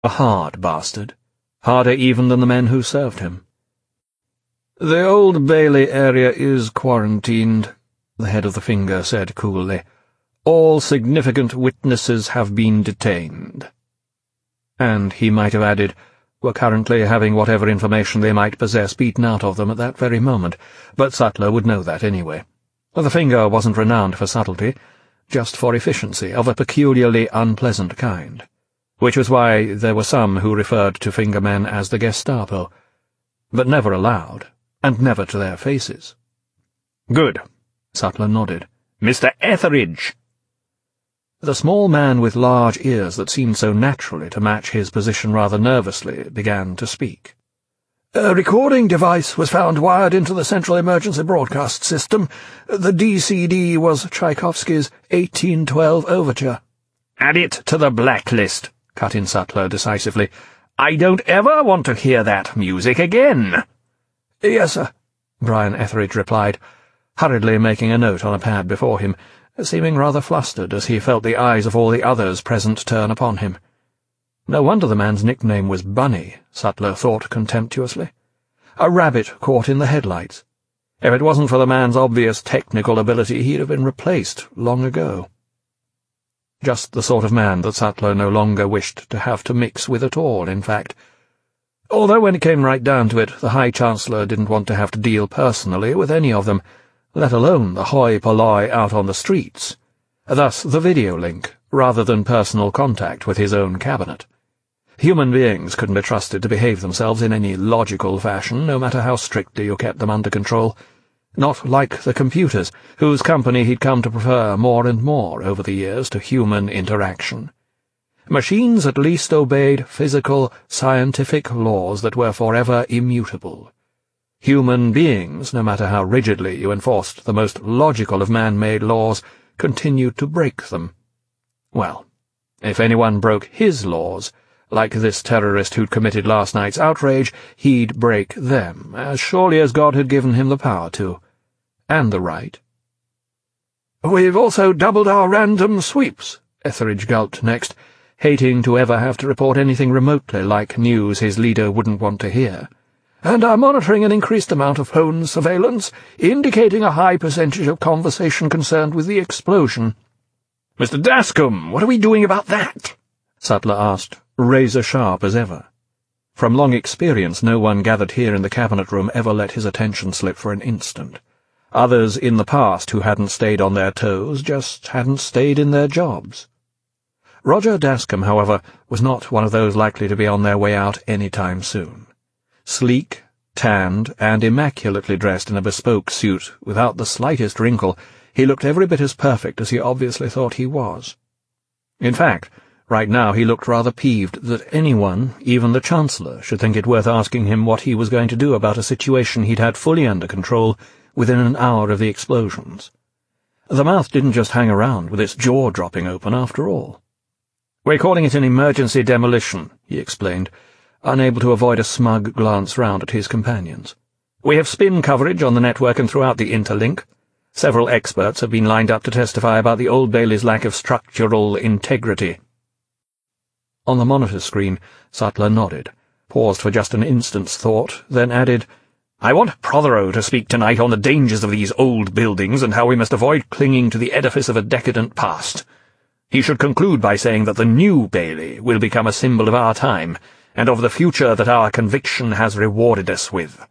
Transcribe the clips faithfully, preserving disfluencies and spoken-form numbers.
A hard bastard, harder even than the men who served him. "The Old Bailey area is quarantined," the head of the Finger said coolly. "All significant witnesses have been detained." And he might have added, were currently having whatever information they might possess beaten out of them at that very moment, but Sattler would know that anyway. The Finger wasn't renowned for subtlety, just for efficiency of a peculiarly unpleasant kind, which was why there were some who referred to Fingermen as the Gestapo, but never aloud, and never to their faces. "Good," Sattler nodded. "Mister Etheridge." The small man with large ears that seemed so naturally to match his position rather nervously began to speak. "A recording device was found wired into the Central Emergency Broadcast System. The D C D was Tchaikovsky's eighteen twelve Overture." "Add it to the blacklist," cut in Sattler decisively. "I don't ever want to hear that music again." "Yes, sir," Brian Etheridge replied, hurriedly making a note on a pad before him, seeming rather flustered as he felt the eyes of all the others present turn upon him. No wonder the man's nickname was Bunny, Sattler thought contemptuously. A rabbit caught in the headlights. If it wasn't for the man's obvious technical ability, he'd have been replaced long ago. Just the sort of man that Sattler no longer wished to have to mix with at all, in fact. Although when it came right down to it, the High Chancellor didn't want to have to deal personally with any of them, let alone the hoi polloi out on the streets. Thus the video link, rather than personal contact with his own cabinet. Human beings couldn't be trusted to behave themselves in any logical fashion, no matter how strictly you kept them under control. Not like the computers, whose company he'd come to prefer more and more over the years to human interaction. Machines at least obeyed physical, scientific laws that were forever immutable. Human beings, no matter how rigidly you enforced the most logical of man-made laws, continued to break them. Well, if anyone broke his laws, like this terrorist who'd committed last night's outrage, he'd break them, as surely as God had given him the power to, and the right. "We've also doubled our random sweeps," Etheridge gulped next, hating to ever have to report anything remotely like news his leader wouldn't want to hear, "and are monitoring an increased amount of phone surveillance, indicating a high percentage of conversation concerned with the explosion." "Mister Dascombe, what are we doing about that?" Sattler asked, razor-sharp as ever. From long experience, no one gathered here in the cabinet room ever let his attention slip for an instant. Others in the past who hadn't stayed on their toes just hadn't stayed in their jobs. Roger Dascombe, however, was not one of those likely to be on their way out any time soon. Sleek, tanned, and immaculately dressed in a bespoke suit, without the slightest wrinkle, he looked every bit as perfect as he obviously thought he was. In fact, right now he looked rather peeved that anyone, even the Chancellor, should think it worth asking him what he was going to do about a situation he'd had fully under control within an hour of the explosions. The mouth didn't just hang around with its jaw dropping open after all. "We're calling it an emergency demolition," he explained, unable to avoid a smug glance round at his companions. "We have spin coverage on the network and throughout the interlink. Several experts have been lined up to testify about the Old Bailey's lack of structural integrity." On the monitor screen, Sattler nodded, paused for just an instant's thought, then added, "I want Prothero to speak tonight on the dangers of these old buildings and how we must avoid clinging to the edifice of a decadent past. He should conclude by saying that the new Bailey will become a symbol of our time, and of the future that our conviction has rewarded us with."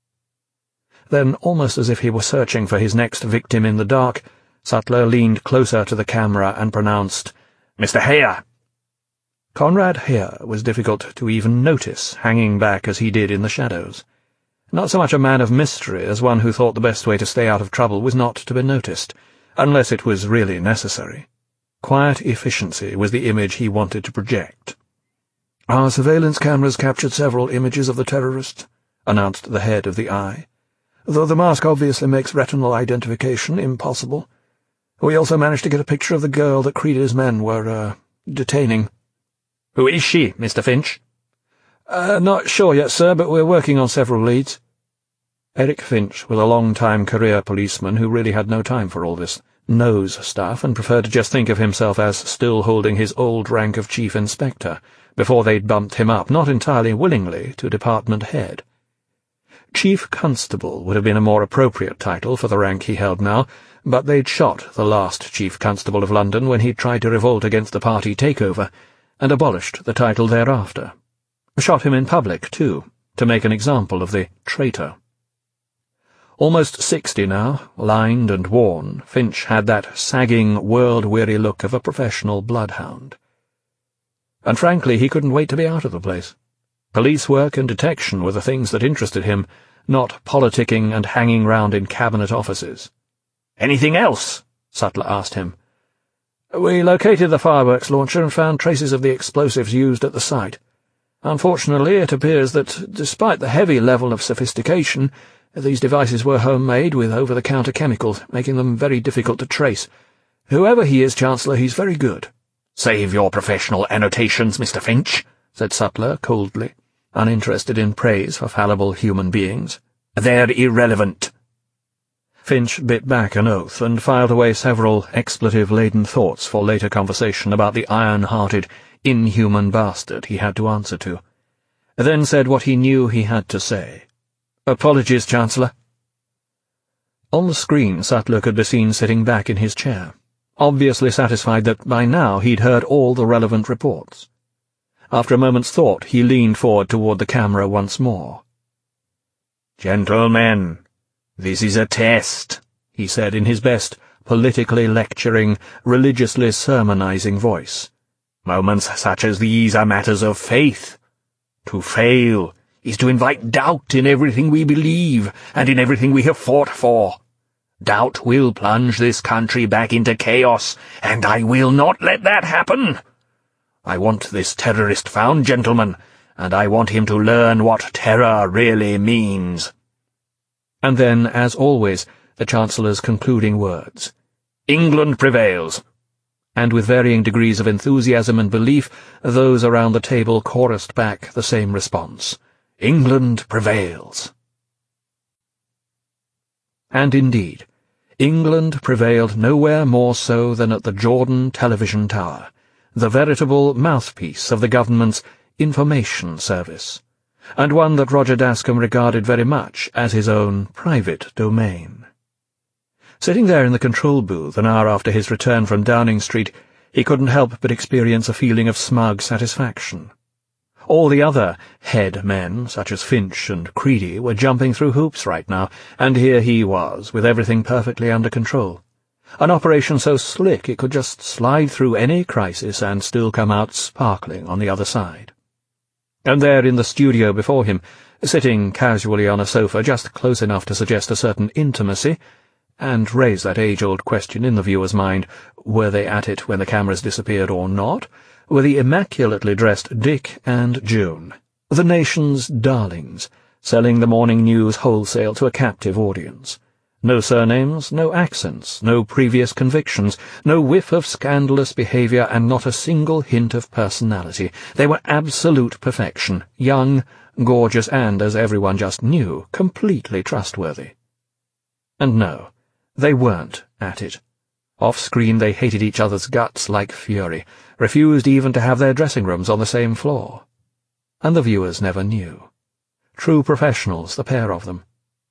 Then, almost as if he were searching for his next victim in the dark, Sattler leaned closer to the camera and pronounced, "Mister Hare." Conrad Hare was difficult to even notice, hanging back as he did in the shadows. Not so much a man of mystery as one who thought the best way to stay out of trouble was not to be noticed, unless it was really necessary. Quiet efficiency was the image he wanted to project. "Our surveillance cameras captured several images of the terrorist," announced the head of the Eye, "though the mask obviously makes retinal identification impossible. We also managed to get a picture of the girl that Creeder's men were, uh, detaining." "Who is she, Mister Finch?" Uh, not sure yet, sir, but we're working on several leads." Eric Finch was a long-time career policeman who really had no time for all this nose stuff and preferred to just think of himself as still holding his old rank of chief inspector, before they'd bumped him up, not entirely willingly, to department head. Chief Constable would have been a more appropriate title for the rank he held now, but they'd shot the last Chief Constable of London when he tried to revolt against the party takeover, and abolished the title thereafter. Shot him in public, too, to make an example of the traitor. Almost sixty now, lined and worn, Finch had that sagging, world-weary look of a professional bloodhound. And frankly, he couldn't wait to be out of the place. Police work and detection were the things that interested him, not politicking and hanging round in cabinet offices. "Anything else?" Sutler asked him. "We located the fireworks launcher and found traces of the explosives used at the site. Unfortunately, it appears that, despite the heavy level of sophistication, these devices were homemade with over-the-counter chemicals, making them very difficult to trace. Whoever he is, Chancellor, he's very good." "Save your professional annotations, Mister Finch," said Sutler coldly, uninterested in praise for fallible human beings. "They're irrelevant." Finch bit back an oath and filed away several expletive-laden thoughts for later conversation about the iron-hearted, inhuman bastard he had to answer to, then said what he knew he had to say. "Apologies, Chancellor." On the screen, Sutler could be seen sitting back in his chair, obviously satisfied that by now he'd heard all the relevant reports. After a moment's thought, he leaned forward toward the camera once more. "Gentlemen, this is a test," he said in his best, politically lecturing, religiously sermonizing voice. "Moments such as these are matters of faith. To fail is to invite doubt in everything we believe and in everything we have fought for. Doubt will plunge this country back into chaos, and I will not let that happen. I want this terrorist found, gentlemen, and I want him to learn what terror really means." And then, as always, the Chancellor's concluding words. "England prevails." And with varying degrees of enthusiasm and belief, those around the table chorused back the same response. "England prevails." And indeed, England prevailed nowhere more so than at the Jordan Television Tower, the veritable mouthpiece of the government's information service, and one that Roger Dascombe regarded very much as his own private domain. Sitting there in the control booth an hour after his return from Downing Street, he couldn't help but experience a feeling of smug satisfaction. All the other head men, such as Finch and Creedy, were jumping through hoops right now, and here he was, with everything perfectly under control. An operation so slick it could just slide through any crisis and still come out sparkling on the other side. And there in the studio before him, sitting casually on a sofa just close enough to suggest a certain intimacy, and raise that age-old question in the viewer's mind, were they at it when the cameras disappeared or not, were the immaculately dressed Dick and June, the nation's darlings, selling the morning news wholesale to a captive audience. No surnames, no accents, no previous convictions, no whiff of scandalous behaviour, and not a single hint of personality. They were absolute perfection, young, gorgeous, and, as everyone just knew, completely trustworthy. And no, they weren't at it. Off-screen they hated each other's guts like fury, refused even to have their dressing rooms on the same floor. And the viewers never knew. True professionals, the pair of them.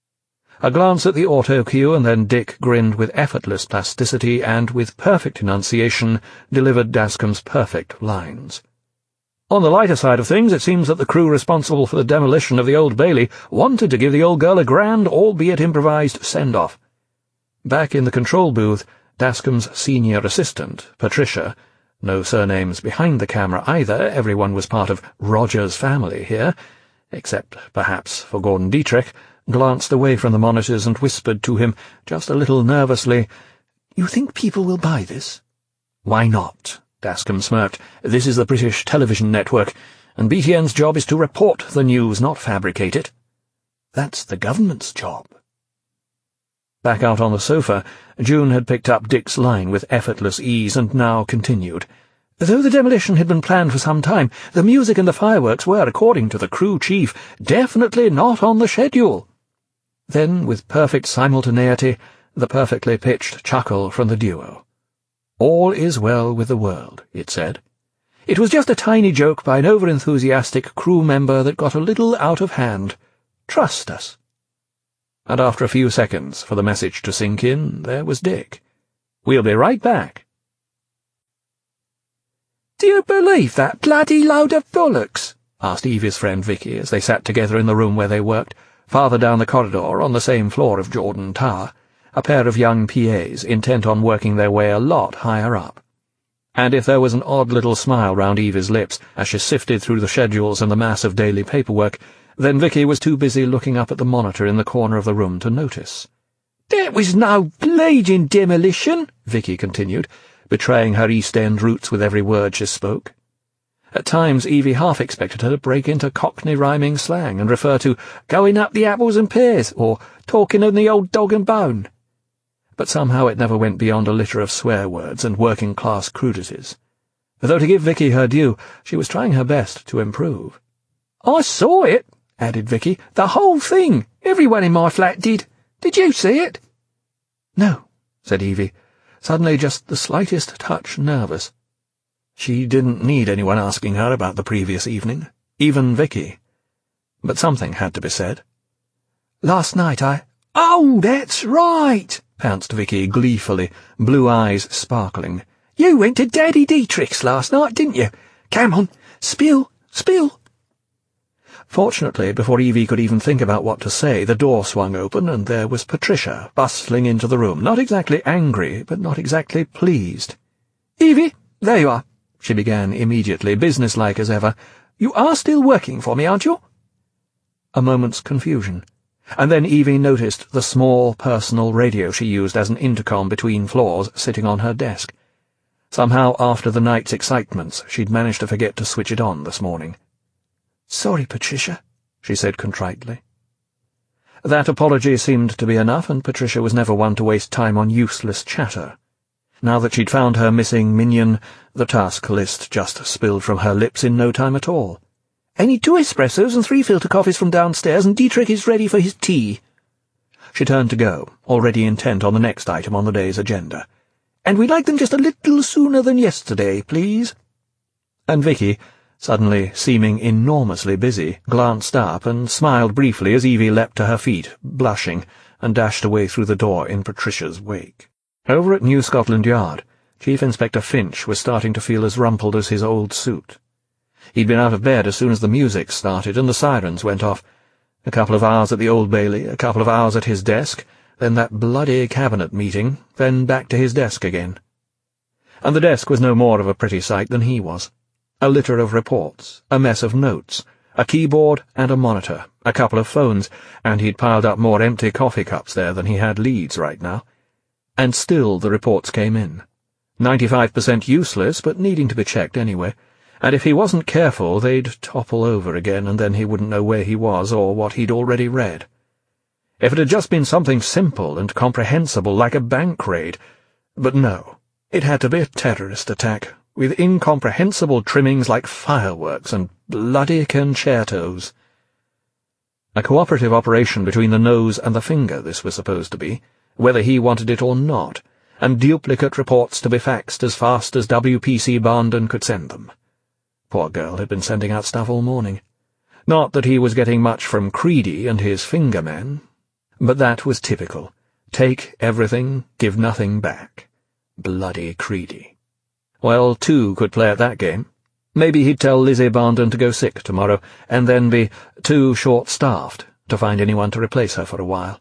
A glance at the auto-cue, and then Dick grinned with effortless plasticity and, with perfect enunciation, delivered Dascombe's perfect lines. On the lighter side of things, it seems that the crew responsible for the demolition of the Old Bailey wanted to give the old girl a grand, albeit improvised, send-off. Back in the control booth, Dascombe's senior assistant, Patricia, no surnames behind the camera either, everyone was part of Roger's family here, except, perhaps, for Gordon Dietrich, glanced away from the monitors and whispered to him, just a little nervously, "You think people will buy this?" "Why not?" Dascombe smirked. "This is the British television network, and B T N's job is to report the news, not fabricate it." "That's the government's job." Back out on the sofa, June had picked up Dick's line with effortless ease and now continued. "Though the demolition had been planned for some time, the music and the fireworks were, according to the crew chief, definitely not on the schedule." Then, with perfect simultaneity, the perfectly pitched chuckle from the duo. "All is well with the world," it said. It was just a tiny joke by an over-enthusiastic crew member that got a little out of hand. Trust us." And after a few seconds for the message to sink in, there was Dick. "We'll be right back." "Do you believe that bloody load of bollocks?" asked Evie's friend Vicky as they sat together in the room where they worked, farther down the corridor on the same floor of Jordan Tower, a pair of young P As intent on working their way a lot higher up. And if there was an odd little smile round Evie's lips as she sifted through the schedules and the mass of daily paperwork, then Vicky was too busy looking up at the monitor in the corner of the room to notice. "There was no bleeding demolition," Vicky continued, betraying her East End roots with every word she spoke. At times Evie half expected her to break into Cockney rhyming slang and refer to "going up the apples and pears" or "talking of the old dog and bone." But somehow it never went beyond a litter of swear words and working-class crudities. Though to give Vicky her due, she was trying her best to improve. "I saw it," added Vicky. "The whole thing. Everyone in my flat did. Did you see it?" "No," said Evie, suddenly just the slightest touch nervous. She didn't need anyone asking her about the previous evening, even Vicky. But something had to be said. "Last night I—" "Oh, that's right," pounced Vicky gleefully, blue eyes sparkling. "You went to Daddy Dietrich's last night, didn't you? Come on, spill, spill." Fortunately, before Evie could even think about what to say, the door swung open, and there was Patricia bustling into the room, not exactly angry, but not exactly pleased. "Evie, there you are," she began immediately, businesslike as ever. "You are still working for me, aren't you?" A moment's confusion, and then Evie noticed the small personal radio she used as an intercom between floors sitting on her desk. Somehow, after the night's excitements, she'd managed to forget to switch it on this morning. "Sorry, Patricia," she said contritely. That apology seemed to be enough, and Patricia was never one to waste time on useless chatter. Now that she'd found her missing minion, the task list just spilled from her lips in no time at all. "I need two espressos and three filter coffees from downstairs, and Dietrich is ready for his tea." She turned to go, already intent on the next item on the day's agenda. "And we'd like them just a little sooner than yesterday, please." And Vicky, suddenly seeming enormously busy, glanced up and smiled briefly as Evie leapt to her feet, blushing, and dashed away through the door in Patricia's wake. Over at New Scotland Yard, Chief Inspector Finch was starting to feel as rumpled as his old suit. He'd been out of bed as soon as the music started and the sirens went off. A couple of hours at the Old Bailey, a couple of hours at his desk, then that bloody cabinet meeting, then back to his desk again. And the desk was no more of a pretty sight than he was. A litter of reports, a mess of notes, a keyboard and a monitor, a couple of phones, and he'd piled up more empty coffee cups there than he had leads right now. And still the reports came in. Ninety-five percent useless, but needing to be checked anyway, and if he wasn't careful they'd topple over again, and then he wouldn't know where he was or what he'd already read. If it had just been something simple and comprehensible like a bank raid, but no, it had to be a terrorist attack, with incomprehensible trimmings like fireworks and bloody concertos. A cooperative operation between the nose and the finger, this was supposed to be, whether he wanted it or not, and duplicate reports to be faxed as fast as W P C Barndon could send them. Poor girl had been sending out stuff all morning. Not that he was getting much from Creedy and his finger men, but that was typical. Take everything, give nothing back. Bloody Creedy. Well, two could play at that game. Maybe he'd tell Lizzie Barndon to go sick tomorrow, and then be too short-staffed to find anyone to replace her for a while.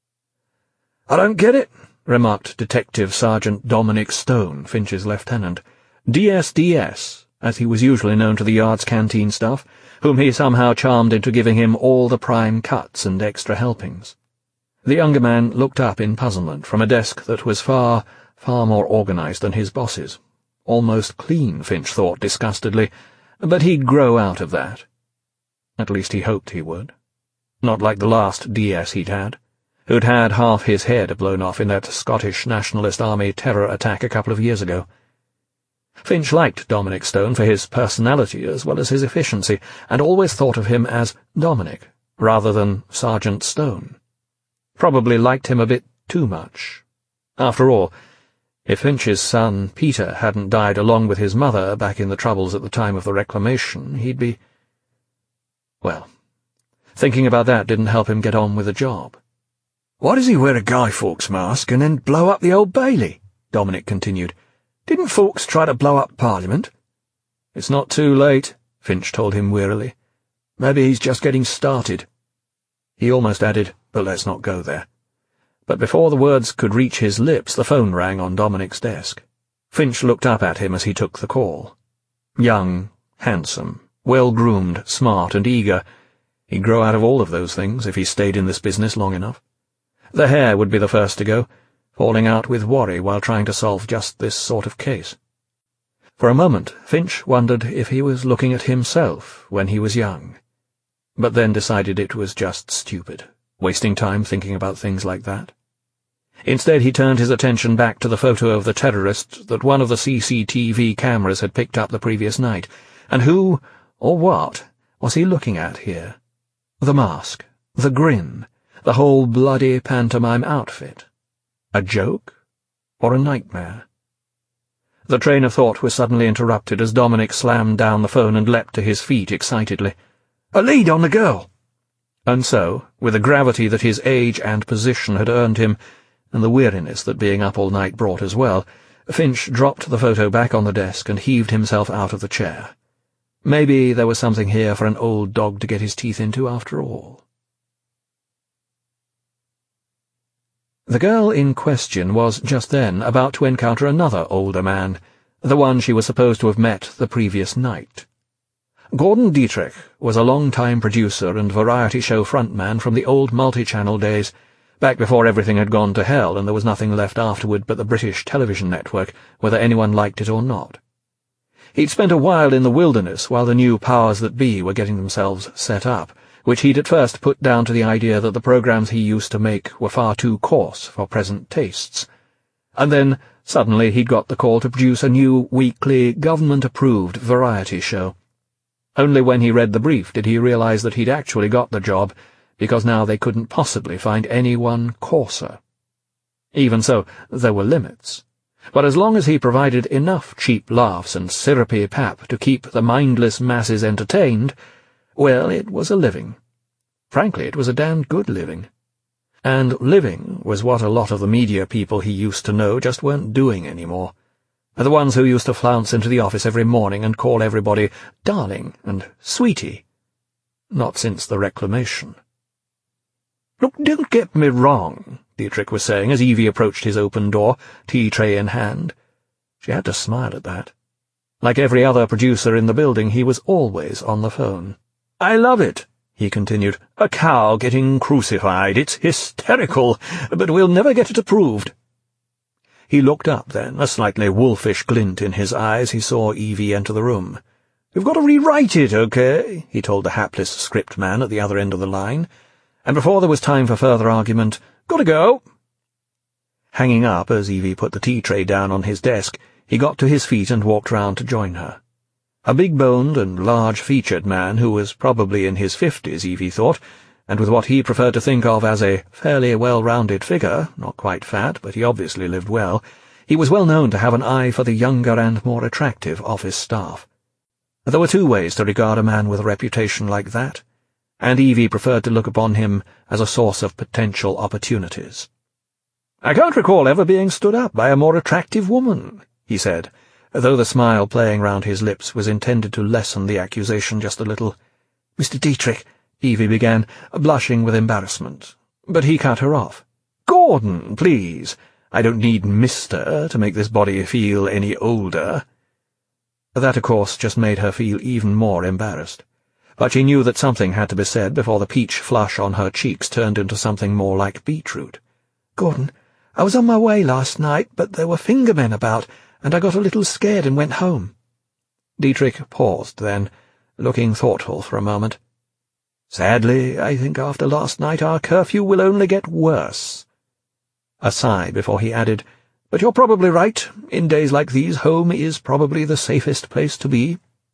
"I don't get it," remarked Detective Sergeant Dominic Stone, Finch's lieutenant, D S D S, as he was usually known to the yard's canteen staff, whom he somehow charmed into giving him all the prime cuts and extra helpings. The younger man looked up in puzzlement from a desk that was far, far more organized than his boss's. Almost clean, Finch thought disgustedly, but he'd grow out of that. At least he hoped he would. Not like the last D S he'd had, who'd had half his head blown off in that Scottish Nationalist Army terror attack a couple of years ago. Finch liked Dominic Stone for his personality as well as his efficiency, and always thought of him as Dominic, rather than Sergeant Stone. Probably liked him a bit too much. After all, If Finch's son, Peter, hadn't died along with his mother back in the Troubles at the time of the Reclamation, he'd be... Well, thinking about that didn't help him get on with the job. "Why does he wear a Guy Fawkes mask and then blow up the Old Bailey?" Dominic continued. "Didn't Fawkes try to blow up Parliament?" "It's not too late," Finch told him wearily. "Maybe he's just getting started." He almost added, "But let's not go there." But before the words could reach his lips, the phone rang on Dominic's desk. Finch looked up at him as he took the call. Young, handsome, well-groomed, smart and eager. He'd grow out of all of those things if he stayed in this business long enough. The hair would be the first to go, falling out with worry while trying to solve just this sort of case. For a moment, Finch wondered if he was looking at himself when he was young, but then decided it was just stupid, wasting time thinking about things like that. Instead, he turned his attention back to the photo of the terrorist that one of the C C T V cameras had picked up the previous night, and who, or what, was he looking at here? The mask, the grin, the whole bloody pantomime outfit. A joke? Or a nightmare? The train of thought was suddenly interrupted as Dominic slammed down the phone and leapt to his feet excitedly. "A lead on the girl!" And so, with the gravity that his age and position had earned him, and the weariness that being up all night brought as well, Finch dropped the photo back on the desk and heaved himself out of the chair. Maybe there was something here for an old dog to get his teeth into after all. The girl in question was just then about to encounter another older man, the one she was supposed to have met the previous night. Gordon Dietrich was a long-time producer and variety show frontman from the old multi-channel days, back before everything had gone to hell and there was nothing left afterward but the British television network, whether anyone liked it or not. He'd spent a while in the wilderness while the new powers that be were getting themselves set up, which he'd at first put down to the idea that the programs he used to make were far too coarse for present tastes. And then, suddenly, he'd got the call to produce a new, weekly, government-approved variety show. Only when he read the brief did he realize that he'd actually got the job, because now they couldn't possibly find anyone coarser. Even so, there were limits. But as long as he provided enough cheap laughs and syrupy pap to keep the mindless masses entertained, well, it was a living. Frankly, it was a damned good living. And living was what a lot of the media people he used to know just weren't doing anymore. The ones who used to flounce into the office every morning and call everybody darling and sweetie. Not since the Reclamation. "Look, don't get me wrong," Dietrich was saying as Evie approached his open door, tea-tray in hand. She had to smile at that. Like every other producer in the building, he was always on the phone. "I love it," he continued. "A cow getting crucified. It's hysterical, but we'll never get it approved." He looked up then, a slightly wolfish glint in his eyes. He saw Evie enter the room. "We've got to rewrite it, okay?" he told the hapless script man at the other end of the line. And before there was time for further argument, "Gotta go." Hanging up as Evie put the tea-tray down on his desk, he got to his feet and walked round to join her. A big-boned and large-featured man who was probably in his fifties, Evie thought, and with what he preferred to think of as a fairly well-rounded figure, not quite fat, but he obviously lived well, he was well known to have an eye for the younger and more attractive office staff. There were two ways to regard a man with a reputation like that, and Evie preferred to look upon him as a source of potential opportunities. "I can't recall ever being stood up by a more attractive woman," he said, though the smile playing round his lips was intended to lessen the accusation just a little. "Mister Dietrich," Evie began, blushing with embarrassment, but he cut her off. "Gordon, please. I don't need Mister to make this body feel any older." That, of course, just made her feel even more embarrassed. But she knew that something had to be said before the peach flush on her cheeks turned into something more like beetroot. "Gordon, I was on my way last night, but there were fingermen about, and I got a little scared and went home." Dietrich paused then, looking thoughtful for a moment. "Sadly, I think after last night our curfew will only get worse." A sigh before he added, "But you're probably right. In days like these, home is probably the safest place to be."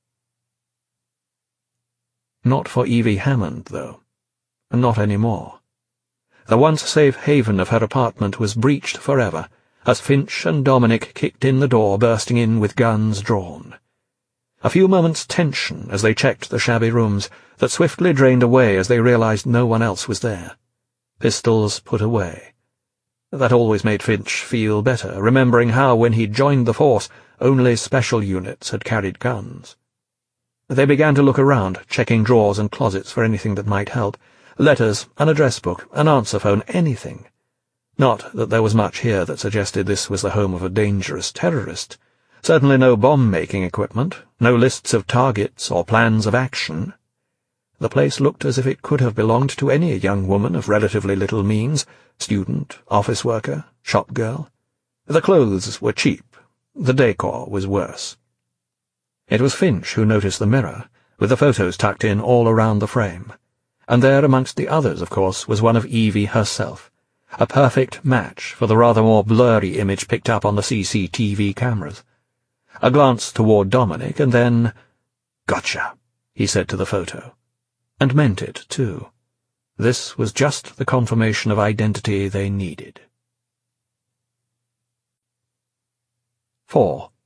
Not for Evie Hammond, though. Not any more. The once safe haven of her apartment was breached forever, as Finch and Dominic kicked in the door, bursting in with guns drawn. A few moments' tension as they checked the shabby rooms, that swiftly drained away as they realized no one else was there. Pistols put away. That always made Finch feel better, remembering how, when he'd joined the force, only special units had carried guns. They began to look around, checking drawers and closets for anything that might help. Letters, an address book, an answer phone, anything. Not that there was much here that suggested this was the home of a dangerous terrorist. Certainly no bomb-making equipment, no lists of targets or plans of action. The place looked as if it could have belonged to any young woman of relatively little means, student, office worker, shop girl. The clothes were cheap, the decor was worse. It was Finch who noticed the mirror, with the photos tucked in all around the frame. And there, amongst the others, of course, was one of Evie herself, a perfect match for the rather more blurry image picked up on the C C T V cameras. A glance toward Dominic, and then, "Gotcha," he said to the photo. And meant it, too. This was just the confirmation of identity they needed. Four.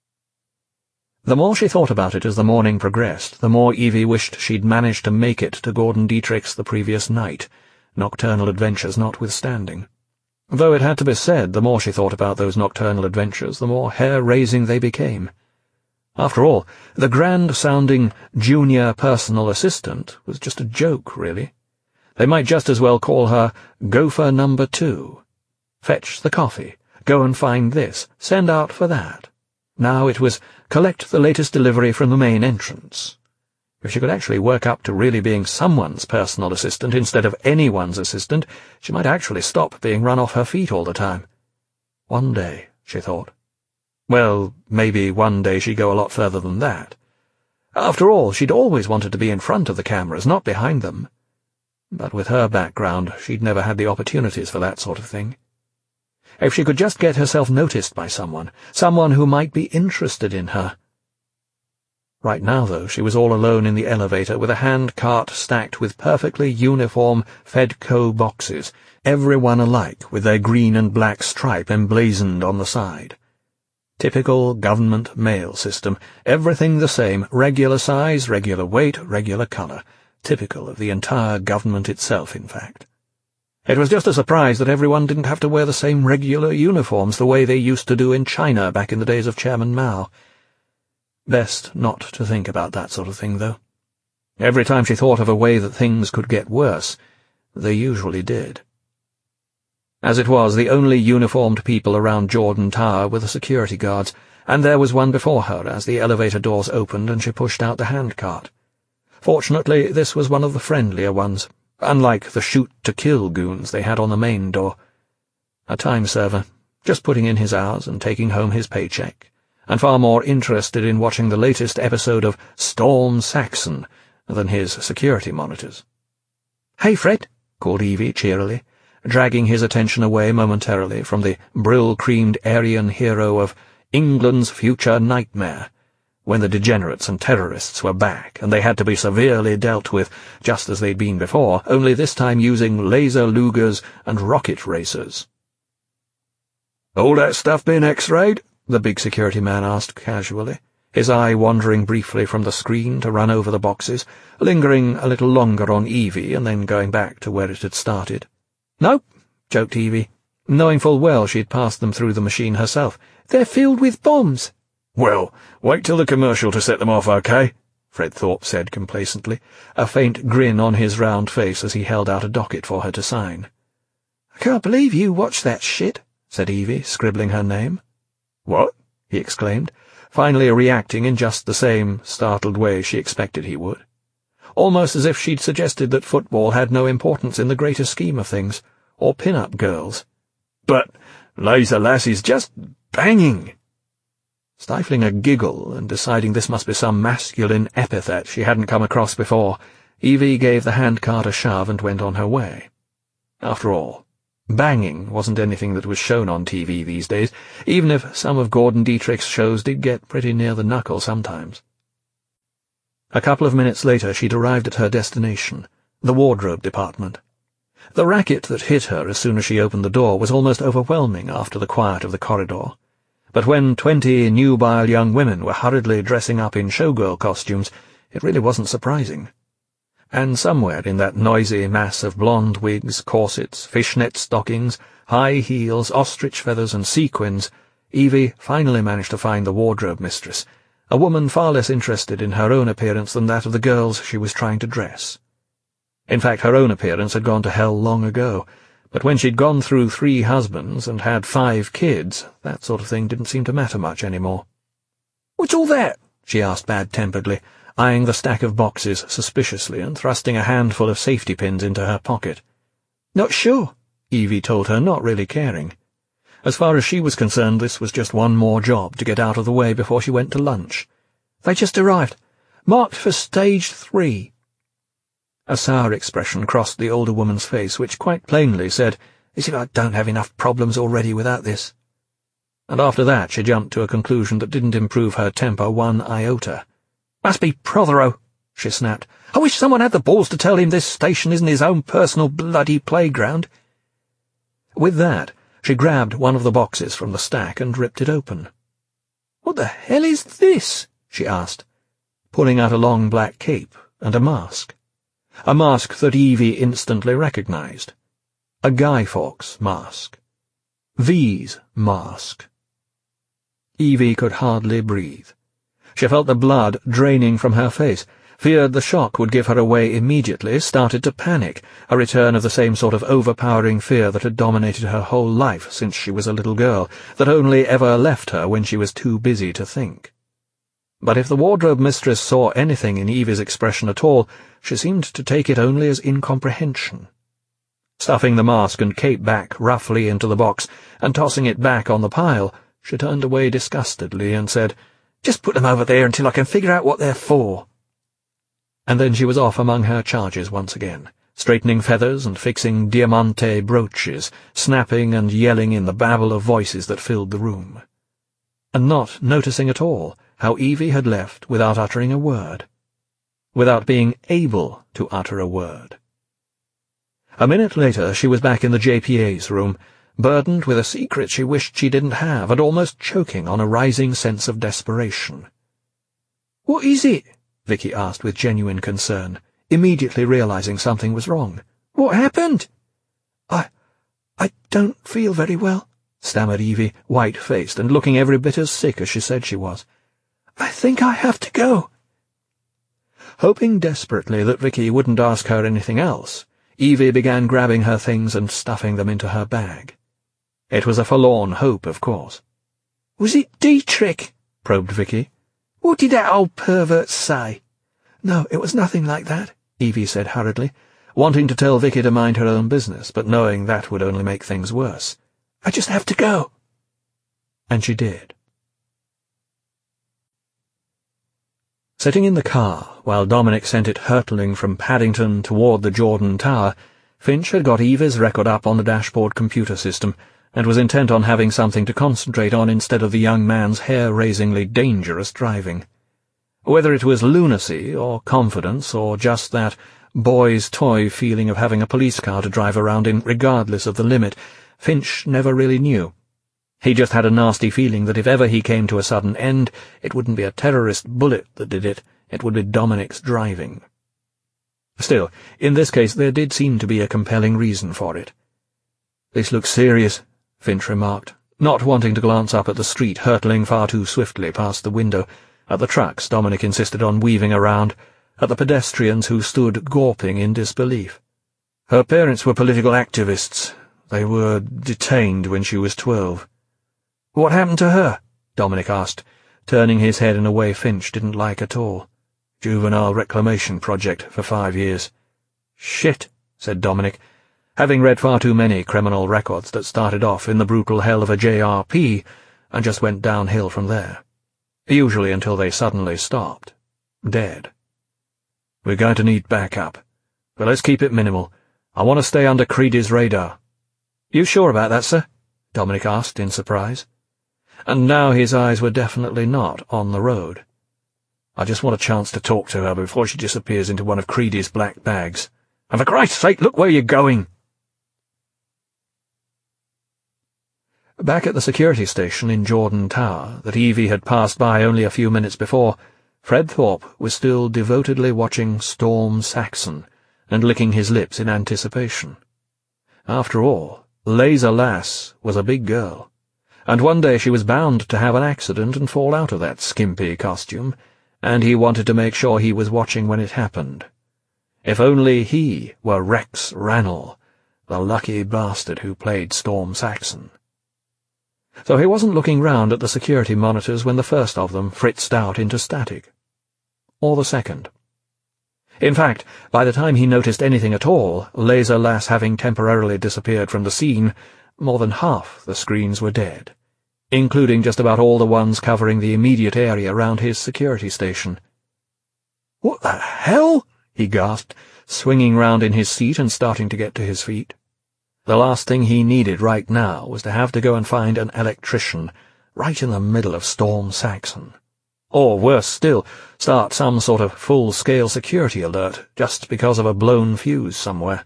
The more she thought about it as the morning progressed, the more Evie wished she'd managed to make it to Gordon Dietrich's the previous night, nocturnal adventures notwithstanding. Though it had to be said, the more she thought about those nocturnal adventures, the more hair-raising they became. After all, the grand-sounding junior personal assistant was just a joke, really. They might just as well call her Gopher Number Two. Fetch the coffee, go and find this, send out for that. Now it was collect the latest delivery from the main entrance. If she could actually work up to really being someone's personal assistant instead of anyone's assistant, she might actually stop being run off her feet all the time. One day, she thought. Well, maybe one day she'd go a lot further than that. After all, she'd always wanted to be in front of the cameras, not behind them. But with her background, she'd never had the opportunities for that sort of thing. If she could just get herself noticed by someone, someone who might be interested in her. Right now, though, she was all alone in the elevator with a hand cart stacked with perfectly uniform Fedco boxes, every one alike with their green and black stripe emblazoned on the side. Typical government mail system, everything the same, regular size, regular weight, regular colour, typical of the entire government itself, in fact. It was just a surprise that everyone didn't have to wear the same regular uniforms the way they used to do in China back in the days of Chairman Mao. Best not to think about that sort of thing, though. Every time she thought of a way that things could get worse, they usually did. As it was, the only uniformed people around Jordan Tower were the security guards, and there was one before her as the elevator doors opened and she pushed out the handcart. Fortunately, this was one of the friendlier ones, unlike the shoot-to-kill goons they had on the main door. A time server, just putting in his hours and taking home his paycheck, and far more interested in watching the latest episode of Storm Saxon than his security monitors. "Hey, Fred," called Evie cheerily, dragging his attention away momentarily from the brill-creamed Aryan hero of England's future nightmare, when the degenerates and terrorists were back, and they had to be severely dealt with, just as they'd been before, only this time using laser Lugers and rocket racers. "All that stuff been X-rayed?" the big security man asked casually, his eye wandering briefly from the screen to run over the boxes, lingering a little longer on Evie and then going back to where it had started. "Nope," joked Evie, knowing full well she'd passed them through the machine herself. "They're filled with bombs." "Well, wait till the commercial to set them off, okay?" Fred Thorpe said complacently, a faint grin on his round face as he held out a docket for her to sign. "I can't believe you watched that shit," said Evie, scribbling her name. "What?" he exclaimed, finally reacting in just the same startled way she expected he would. Almost as if she'd suggested that football had no importance in the greater scheme of things, or pin-up girls. "But Laser Lassie's just banging." Stifling a giggle and deciding this must be some masculine epithet she hadn't come across before, Evie gave the handcart a shove and went on her way. After all, banging wasn't anything that was shown on T V these days, even if some of Gordon Dietrich's shows did get pretty near the knuckle sometimes. A couple of minutes later she'd arrived at her destination, the wardrobe department. The racket that hit her as soon as she opened the door was almost overwhelming after the quiet of the corridor, but when twenty nubile young women were hurriedly dressing up in showgirl costumes, it really wasn't surprising. And somewhere in that noisy mass of blonde wigs, corsets, fishnet stockings, high heels, ostrich feathers, and sequins, Evie finally managed to find the wardrobe mistress, a woman far less interested in her own appearance than that of the girls she was trying to dress. In fact, her own appearance had gone to hell long ago, but when she'd gone through three husbands and had five kids, that sort of thing didn't seem to matter much anymore. "What's all that?" she asked bad-temperedly, eyeing the stack of boxes suspiciously and thrusting a handful of safety pins into her pocket. "Not sure," Evie told her, not really caring. As far as she was concerned, this was just one more job to get out of the way before she went to lunch. "They just arrived. Marked for stage three." A sour expression crossed the older woman's face, which quite plainly said, "As if I don't have enough problems already without this." And after that she jumped to a conclusion that didn't improve her temper one iota. "Must be Prothero," she snapped. "I wish someone had the balls to tell him this station isn't his own personal bloody playground." With that, she grabbed one of the boxes from the stack and ripped it open. "What the hell is this?" she asked, pulling out a long black cape and a mask. A mask that Evie instantly recognized. A Guy Fawkes mask. V's mask. Evie could hardly breathe. She felt the blood draining from her face, feared the shock would give her away immediately, started to panic, a return of the same sort of overpowering fear that had dominated her whole life since she was a little girl, that only ever left her when she was too busy to think. But if the wardrobe mistress saw anything in Evie's expression at all, she seemed to take it only as incomprehension. Stuffing the mask and cape back roughly into the box and tossing it back on the pile, she turned away disgustedly and said, "Just put them over there until I can figure out what they're for." And then she was off among her charges once again, straightening feathers and fixing diamante brooches, snapping and yelling in the babble of voices that filled the room, and not noticing at all how Evie had left without uttering a word, without being able to utter a word. A minute later she was back in the J P A's room, burdened with a secret she wished she didn't have, and almost choking on a rising sense of desperation. "What is it?" Vicky asked with genuine concern, immediately realizing something was wrong. "What happened?" I... I don't feel very well," stammered Evie, white-faced and looking every bit as sick as she said she was. "I think I have to go." Hoping desperately that Vicky wouldn't ask her anything else, Evie began grabbing her things and stuffing them into her bag. It was a forlorn hope, of course. "Was it Dietrich?" probed Vicky. "What did that old pervert say?" "No, it was nothing like that," Evie said hurriedly, wanting to tell Vicky to mind her own business, but knowing that would only make things worse. "I just have to go." And she did. Sitting in the car, while Dominic sent it hurtling from Paddington toward the Jordan Tower, Finch had got Eva's record up on the dashboard computer system, and was intent on having something to concentrate on instead of the young man's hair-raisingly dangerous driving. Whether it was lunacy, or confidence, or just that boy's toy feeling of having a police car to drive around in regardless of the limit, Finch never really knew. He just had a nasty feeling that if ever he came to a sudden end, it wouldn't be a terrorist bullet that did it, it would be Dominic's driving. Still, in this case there did seem to be a compelling reason for it. "This looks serious," Finch remarked, not wanting to glance up at the street hurtling far too swiftly past the window, at the trucks Dominic insisted on weaving around, at the pedestrians who stood gawping in disbelief. "Her parents were political activists. They were detained when she was twelve." "What happened to her?" Dominic asked, turning his head in a way Finch didn't like at all. "Juvenile Reclamation Project for five years." "Shit," said Dominic, having read far too many criminal records that started off in the brutal hell of a J R P and just went downhill from there, usually until they suddenly stopped, dead. "We're going to need backup, but let's keep it minimal. I want to stay under Creedy's radar." "You sure about that, sir?" Dominic asked in surprise. And now his eyes were definitely not on the road. "I just want a chance to talk to her before she disappears into one of Creedy's black bags. And for Christ's sake, look where you're going!" Back at the security station in Jordan Tower, that Evie had passed by only a few minutes before, Fred Thorpe was still devotedly watching Storm Saxon and licking his lips in anticipation. After all, Laser Lass was a big girl, and one day she was bound to have an accident and fall out of that skimpy costume, and he wanted to make sure he was watching when it happened. If only he were Rex Rannall, the lucky bastard who played Storm Saxon. So he wasn't looking round at the security monitors when the first of them fritzed out into static. Or the second. In fact, by the time he noticed anything at all, Laser Lass having temporarily disappeared from the scene, more than half the screens were dead, including just about all the ones covering the immediate area around his security station. "What the hell?" he gasped, swinging round in his seat and starting to get to his feet. The last thing he needed right now was to have to go and find an electrician right in the middle of Storm Saxon. Or, worse still, start some sort of full-scale security alert just because of a blown fuse somewhere.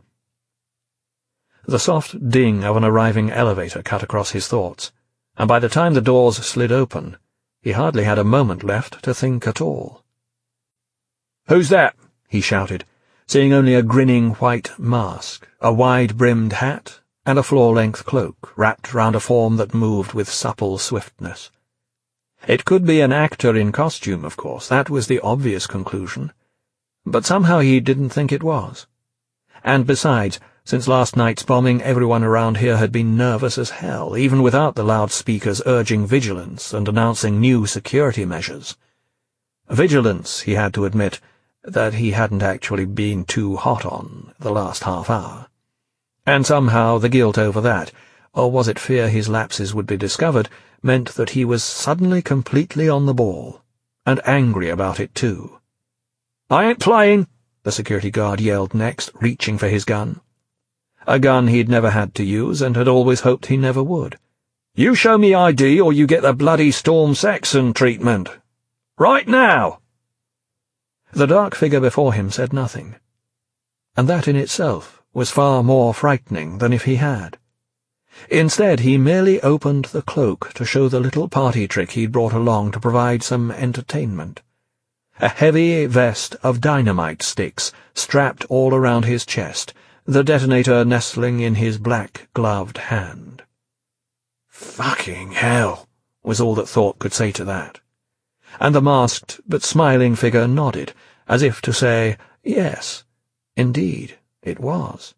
The soft ding of an arriving elevator cut across his thoughts, and by the time the doors slid open, he hardly had a moment left to think at all. "Who's that?" he shouted, seeing only a grinning white mask, a wide-brimmed hat, and a floor-length cloak wrapped round a form that moved with supple swiftness. It could be an actor in costume, of course, that was the obvious conclusion, but somehow he didn't think it was. And besides, since last night's bombing, everyone around here had been nervous as hell, even without the loudspeakers urging vigilance and announcing new security measures. Vigilance, he had to admit, that he hadn't actually been too hot on the last half hour. And somehow the guilt over that, or was it fear his lapses would be discovered, meant that he was suddenly completely on the ball, and angry about it too. "I ain't playing," the security guard yelled next, reaching for his gun. A gun he'd never had to use and had always hoped he never would. "You show me I D or you get the bloody Storm Saxon treatment. Right now!" The dark figure before him said nothing, and that in itself was far more frightening than if he had. Instead, he merely opened the cloak to show the little party trick he'd brought along to provide some entertainment. A heavy vest of dynamite sticks strapped all around his chest, the detonator nestling in his black-gloved hand. "Fucking hell," was all that Thorpe could say to that. And the masked but smiling figure nodded, as if to say, yes, indeed, it was.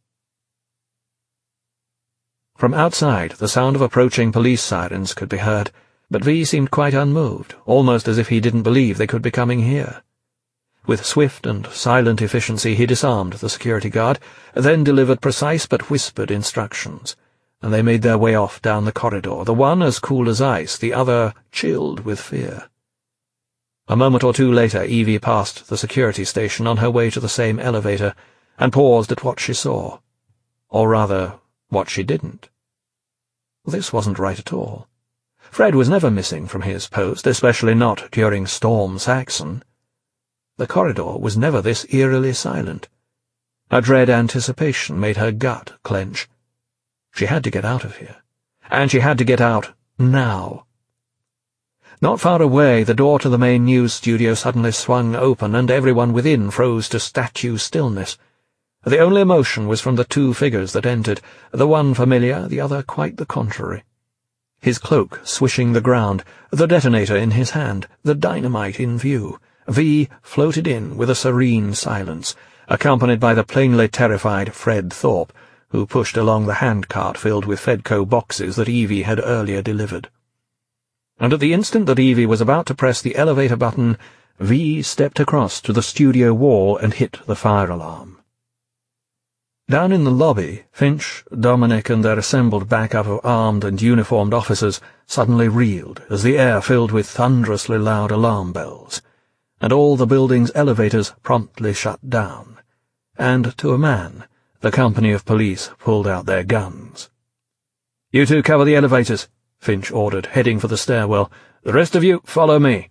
From outside, the sound of approaching police sirens could be heard, but V seemed quite unmoved, almost as if he didn't believe they could be coming here. With swift and silent efficiency he disarmed the security guard, then delivered precise but whispered instructions, and they made their way off down the corridor, the one as cool as ice, the other chilled with fear. A moment or two later Evie passed the security station on her way to the same elevator, and paused at what she saw. Or rather, what she didn't. This wasn't right at all. Fred was never missing from his post, especially not during Storm Saxon. The corridor was never this eerily silent. A dread anticipation made her gut clench. She had to get out of here, and she had to get out now. Not far away, the door to the main news studio suddenly swung open, and everyone within froze to statue stillness. The only emotion was from the two figures that entered, the one familiar, the other quite the contrary. His cloak swishing the ground, the detonator in his hand, the dynamite in view, V floated in with a serene silence, accompanied by the plainly terrified Fred Thorpe, who pushed along the handcart filled with Fedco boxes that Evie had earlier delivered. And at the instant that Evie was about to press the elevator button, V stepped across to the studio wall and hit the fire alarm. Down in the lobby, Finch, Dominic, and their assembled backup of armed and uniformed officers suddenly reeled as the air filled with thunderously loud alarm bells, and all the building's elevators promptly shut down, and, to a man, the company of police pulled out their guns. "You two cover the elevators," Finch ordered, heading for the stairwell. "The rest of you, follow me."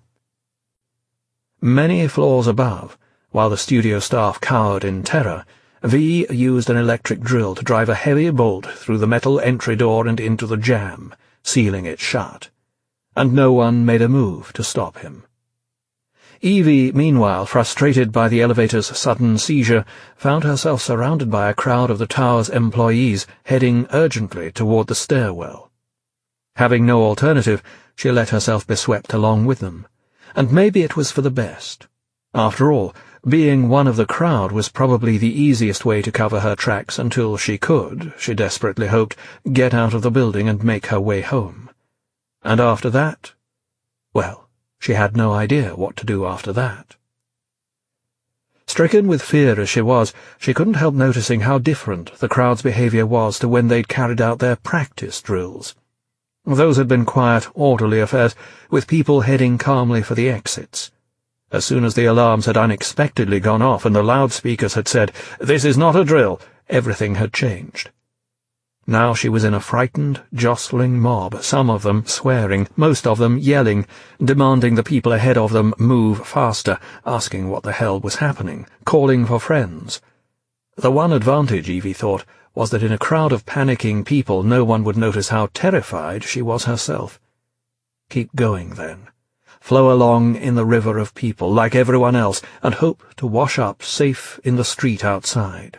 Many floors above, while the studio staff cowered in terror, V used an electric drill to drive a heavy bolt through the metal entry door and into the jamb, sealing it shut, and no one made a move to stop him. Evie, meanwhile, frustrated by the elevator's sudden seizure, found herself surrounded by a crowd of the tower's employees heading urgently toward the stairwell. Having no alternative, she let herself be swept along with them, and maybe it was for the best. After all, being one of the crowd was probably the easiest way to cover her tracks until she could, she desperately hoped, get out of the building and make her way home. And after that, well, she had no idea what to do after that. Stricken with fear as she was, she couldn't help noticing how different the crowd's behaviour was to when they'd carried out their practice drills. Those had been quiet, orderly affairs, with people heading calmly for the exits. As soon as the alarms had unexpectedly gone off and the loudspeakers had said, "This is not a drill," everything had changed. Now she was in a frightened, jostling mob, some of them swearing, most of them yelling, demanding the people ahead of them move faster, asking what the hell was happening, calling for friends. The one advantage, Evie thought, was that in a crowd of panicking people no one would notice how terrified she was herself. Keep going, then. Flow along in the river of people, like everyone else, and hope to wash up safe in the street outside.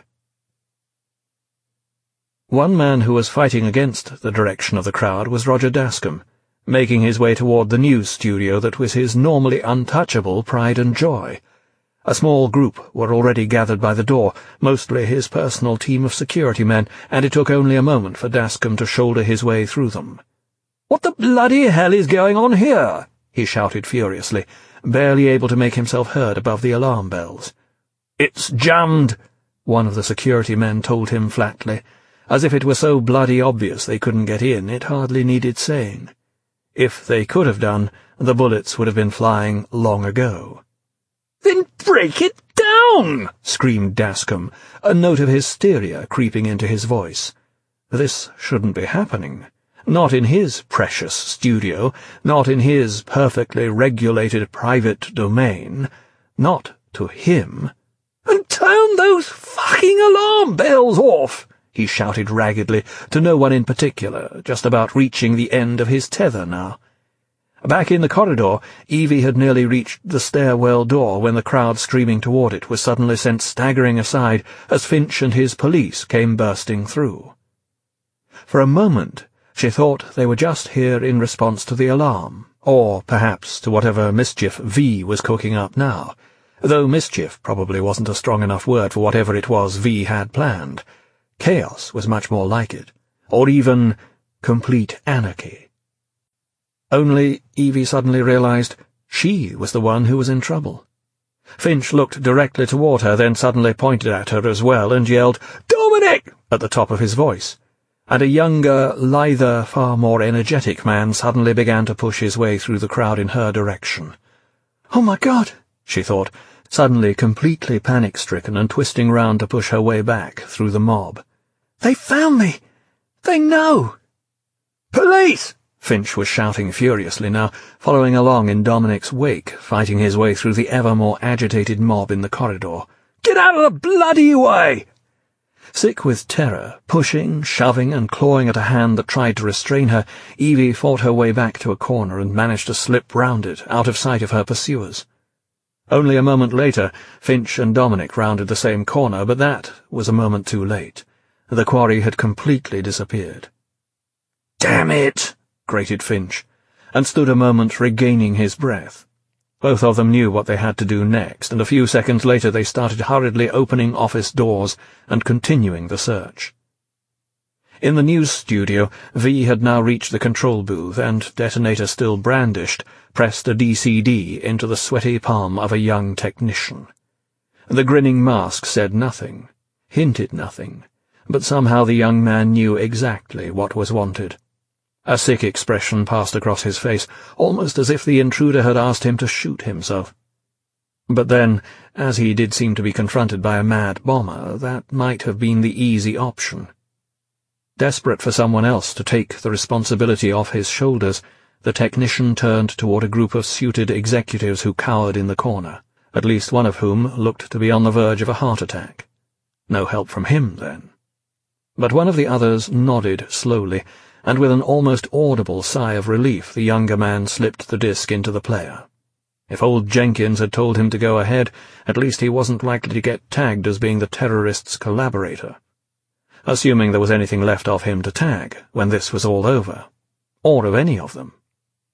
One man who was fighting against the direction of the crowd was Roger Dascom, making his way toward the news studio that was his normally untouchable pride and joy. A small group were already gathered by the door, mostly his personal team of security men, and it took only a moment for Dascom to shoulder his way through them. "What the bloody hell is going on here?" he shouted furiously, barely able to make himself heard above the alarm bells. "It's jammed," one of the security men told him flatly. As if it were so bloody obvious they couldn't get in, it hardly needed saying. If they could have done, the bullets would have been flying long ago. "Then break it down!" screamed Dascom, a note of hysteria creeping into his voice. This shouldn't be happening. Not in his precious studio, not in his perfectly regulated private domain, not to him. "And turn those fucking alarm bells off!" he shouted raggedly, to no one in particular, just about reaching the end of his tether now. Back in the corridor, Evie had nearly reached the stairwell door when the crowd streaming toward it was suddenly sent staggering aside as Finch and his police came bursting through. For a moment, she thought they were just here in response to the alarm, or perhaps to whatever mischief V was cooking up now, though mischief probably wasn't a strong enough word for whatever it was V had planned. Chaos was much more like it, or even complete anarchy. Only Evie suddenly realized she was the one who was in trouble. Finch looked directly toward her, then suddenly pointed at her as well and yelled, "Dominic!" at the top of his voice, and a younger, lither, far more energetic man suddenly began to push his way through the crowd in her direction. "Oh my God," she thought, suddenly completely panic-stricken and twisting round to push her way back through the mob. "They found me! They know!" "Police!" Finch was shouting furiously now, following along in Dominic's wake, fighting his way through the ever more agitated mob in the corridor. "Get out of the bloody way!" Sick with terror, pushing, shoving, and clawing at a hand that tried to restrain her, Evie fought her way back to a corner and managed to slip round it, out of sight of her pursuers. Only a moment later, Finch and Dominic rounded the same corner, but that was a moment too late. The quarry had completely disappeared. "Damn it!" grated Finch, and stood a moment regaining his breath. Both of them knew what they had to do next, and a few seconds later they started hurriedly opening office doors and continuing the search. In the news studio, V had now reached the control booth and, detonator still brandished, pressed a D C D into the sweaty palm of a young technician. The grinning mask said nothing, hinted nothing, but somehow the young man knew exactly what was wanted. A sick expression passed across his face, almost as if the intruder had asked him to shoot himself. But then, as he did seem to be confronted by a mad bomber, that might have been the easy option. Desperate for someone else to take the responsibility off his shoulders, the technician turned toward a group of suited executives who cowered in the corner, at least one of whom looked to be on the verge of a heart attack. No help from him, then. But one of the others nodded slowly, and with an almost audible sigh of relief the younger man slipped the disc into the player. If old Jenkins had told him to go ahead, at least he wasn't likely to get tagged as being the terrorists' collaborator. Assuming there was anything left of him to tag when this was all over, or of any of them.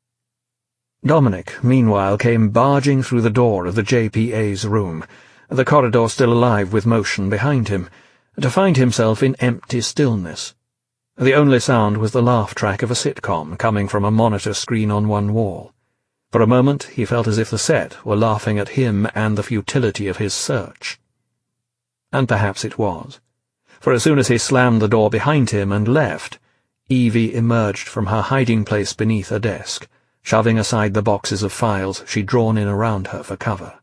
Dominic, meanwhile, came barging through the door of the J P A's room, the corridor still alive with motion behind him, to find himself in empty stillness. The only sound was the laugh track of a sitcom coming from a monitor screen on one wall. For a moment he felt as if the set were laughing at him and the futility of his search. And perhaps it was, for as soon as he slammed the door behind him and left, Evie emerged from her hiding place beneath a desk, shoving aside the boxes of files she'd drawn in around her for cover.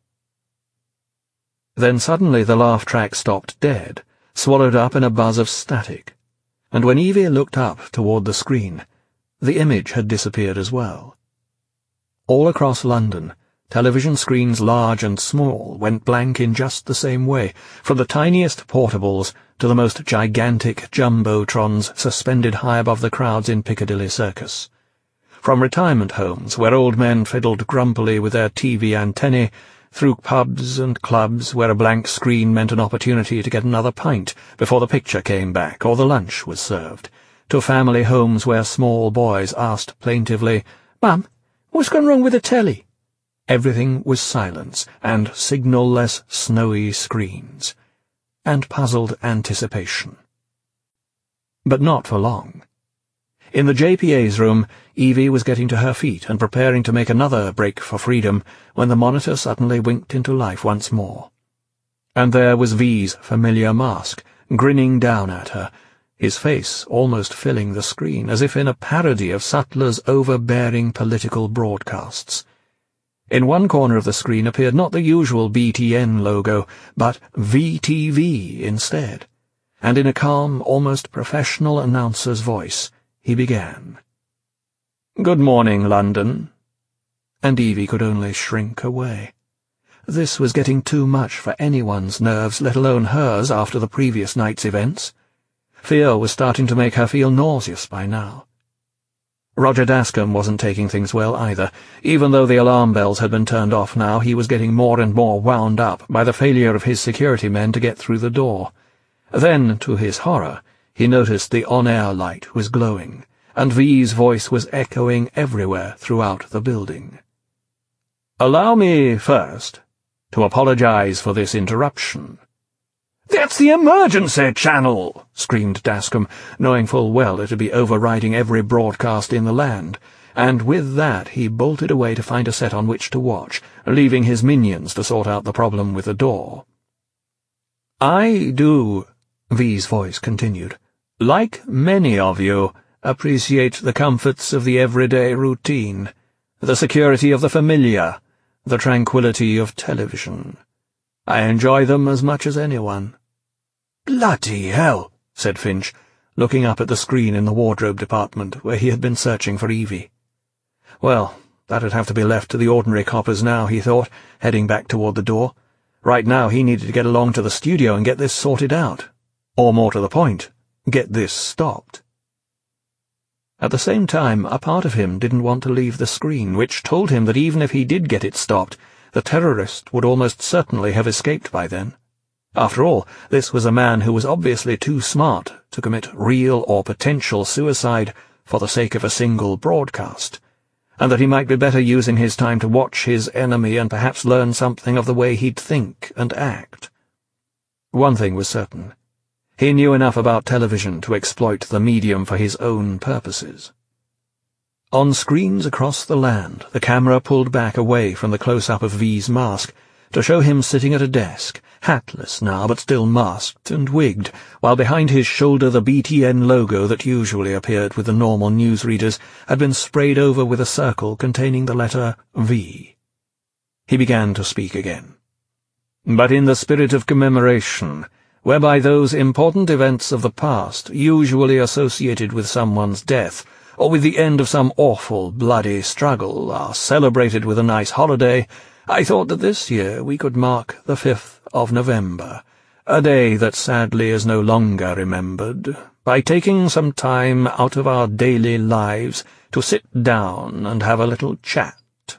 Then suddenly the laugh track stopped dead, swallowed up in a buzz of static, and when Evie looked up toward the screen, the image had disappeared as well. All across London, television screens large and small went blank in just the same way, from the tiniest portables to the most gigantic jumbotrons suspended high above the crowds in Piccadilly Circus. From retirement homes where old men fiddled grumpily with their T V antennae, through pubs and clubs where a blank screen meant an opportunity to get another pint before the picture came back or the lunch was served, to family homes where small boys asked plaintively, "Mum, what's gone wrong with the telly?" Everything was silence and signal-less snowy screens, and puzzled anticipation. But not for long. In the J P A's room, Evie was getting to her feet and preparing to make another break for freedom when the monitor suddenly winked into life once more. And there was V's familiar mask, grinning down at her, his face almost filling the screen, as if in a parody of Sutler's overbearing political broadcasts. In one corner of the screen appeared not the usual B T N logo, but V T V instead, and in a calm, almost professional announcer's voice, he began. "Good morning, London." And Evie could only shrink away. This was getting too much for anyone's nerves, let alone hers, after the previous night's events. Fear was starting to make her feel nauseous by now. Roger Dascombe wasn't taking things well either. Even though the alarm bells had been turned off now, he was getting more and more wound up by the failure of his security men to get through the door. Then, to his horror, he noticed the on-air light was glowing, and V's voice was echoing everywhere throughout the building. "Allow me, first, to apologize for this interruption." "That's the emergency channel!" screamed Dascombe, knowing full well it would be overriding every broadcast in the land, and with that he bolted away to find a set on which to watch, leaving his minions to sort out the problem with the door. "I do," V's voice continued, "like many of you, appreciate the comforts of the everyday routine, the security of the familiar, the tranquility of television. I enjoy them as much as anyone." "Bloody hell," said Finch, looking up at the screen in the wardrobe department where he had been searching for Evie. Well, that'd have to be left to the ordinary coppers now, he thought, heading back toward the door. Right now he needed to get along to the studio and get this sorted out. Or more to the point, get this stopped. At the same time, a part of him didn't want to leave the screen, which told him that even if he did get it stopped, the terrorist would almost certainly have escaped by then. After all, this was a man who was obviously too smart to commit real or potential suicide for the sake of a single broadcast, and that he might be better using his time to watch his enemy and perhaps learn something of the way he'd think and act. One thing was certain. He knew enough about television to exploit the medium for his own purposes. On screens across the land, the camera pulled back away from the close-up of V's mask to show him sitting at a desk, hatless now but still masked and wigged, while behind his shoulder the B T N logo that usually appeared with the normal newsreaders had been sprayed over with a circle containing the letter V. He began to speak again. "But in the spirit of commemoration, whereby those important events of the past, usually associated with someone's death, or with the end of some awful, bloody struggle, are celebrated with a nice holiday, I thought that this year we could mark the fifth of November, a day that sadly is no longer remembered, by taking some time out of our daily lives to sit down and have a little chat.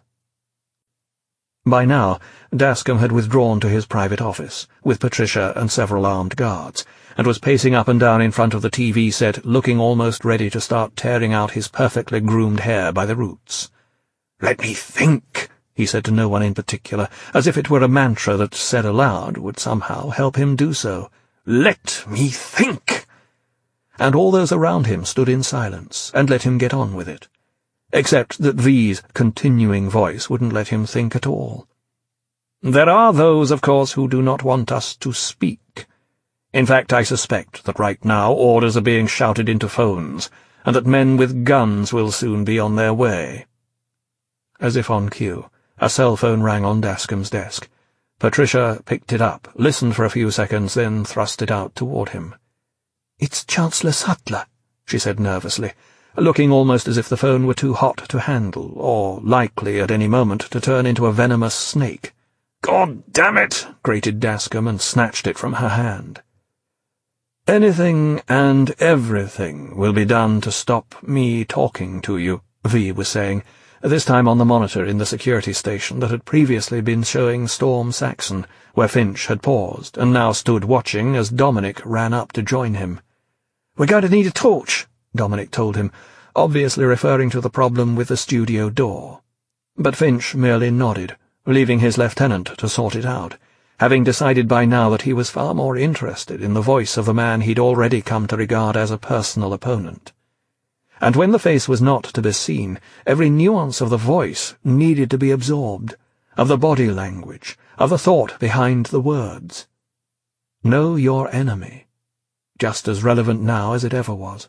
By now, Dascom had withdrawn to his private office, with Patricia and several armed guards, and was pacing up and down in front of the T V set, looking almost ready to start tearing out his perfectly groomed hair by the roots. "Let me think," he said to no one in particular, as if it were a mantra that, said aloud, would somehow help him do so. "Let me think!" And all those around him stood in silence, and let him get on with it. Except that V's continuing voice wouldn't let him think at all. "There are those, of course, who do not want us to speak. In fact, I suspect that right now orders are being shouted into phones, and that men with guns will soon be on their way." As if on cue, a cell phone rang on Dascom's desk. Patricia picked it up, listened for a few seconds, then thrust it out toward him. "It's Chancellor Sattler," she said nervously, looking almost as if the phone were too hot to handle, or likely at any moment to turn into a venomous snake. "God damn it!" grated Dascom, and snatched it from her hand. "Anything and everything will be done to stop me talking to you," V was saying, this time on the monitor in the security station that had previously been showing Storm Saxon, where Finch had paused, and now stood watching as Dominic ran up to join him. "We're going to need a torch," Dominic told him, obviously referring to the problem with the studio door. But Finch merely nodded, leaving his lieutenant to sort it out, having decided by now that he was far more interested in the voice of the man he'd already come to regard as a personal opponent. And when the face was not to be seen, every nuance of the voice needed to be absorbed, of the body language, of the thought behind the words. Know your enemy, just as relevant now as it ever was.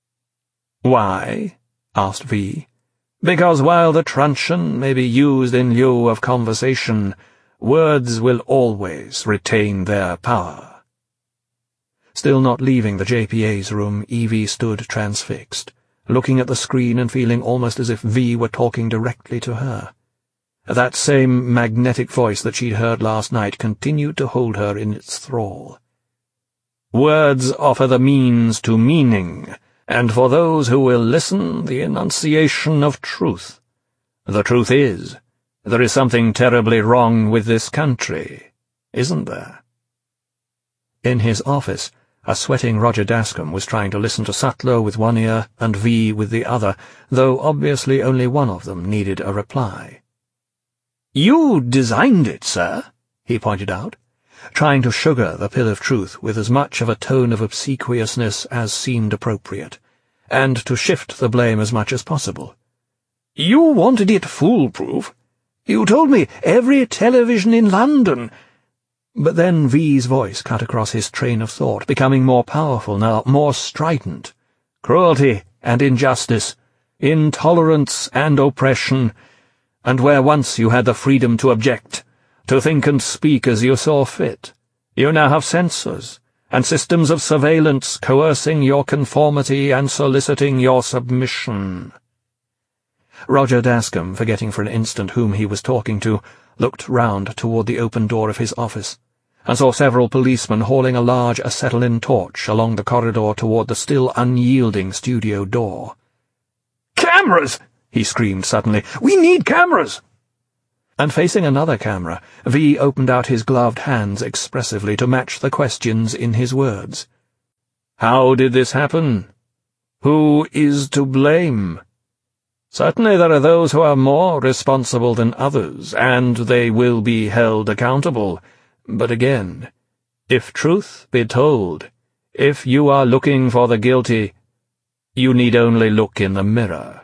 "Why?" asked V. "Because while the truncheon may be used in lieu of conversation, words will always retain their power." Still not leaving the J P A's room, Evie stood transfixed, looking at the screen and feeling almost as if V were talking directly to her. That same magnetic voice that she'd heard last night continued to hold her in its thrall. "Words offer the means to meaning, and for those who will listen, the enunciation of truth. The truth is, there is something terribly wrong with this country, isn't there?" In his office, a sweating Roger Dascom was trying to listen to Sattler with one ear and V with the other, though obviously only one of them needed a reply. "You designed it, sir," he pointed out, trying to sugar the pill of truth with as much of a tone of obsequiousness as seemed appropriate, and to shift the blame as much as possible. "You wanted it foolproof. You told me every television in London—" But then V's voice cut across his train of thought, becoming more powerful now, more strident. "Cruelty and injustice, intolerance and oppression, and where once you had the freedom to object, to think and speak as you saw fit, you now have censors and systems of surveillance coercing your conformity and soliciting your submission." Roger Dascom, forgetting for an instant whom he was talking to, looked round toward the open door of his office, and saw several policemen hauling a large acetylene torch along the corridor toward the still unyielding studio door. "Cameras!" he screamed suddenly. "We need cameras!" And facing another camera, V opened out his gloved hands expressively to match the questions in his words. "How did this happen? Who is to blame? Certainly there are those who are more responsible than others, and they will be held accountable. But again, if truth be told, if you are looking for the guilty, you need only look in the mirror."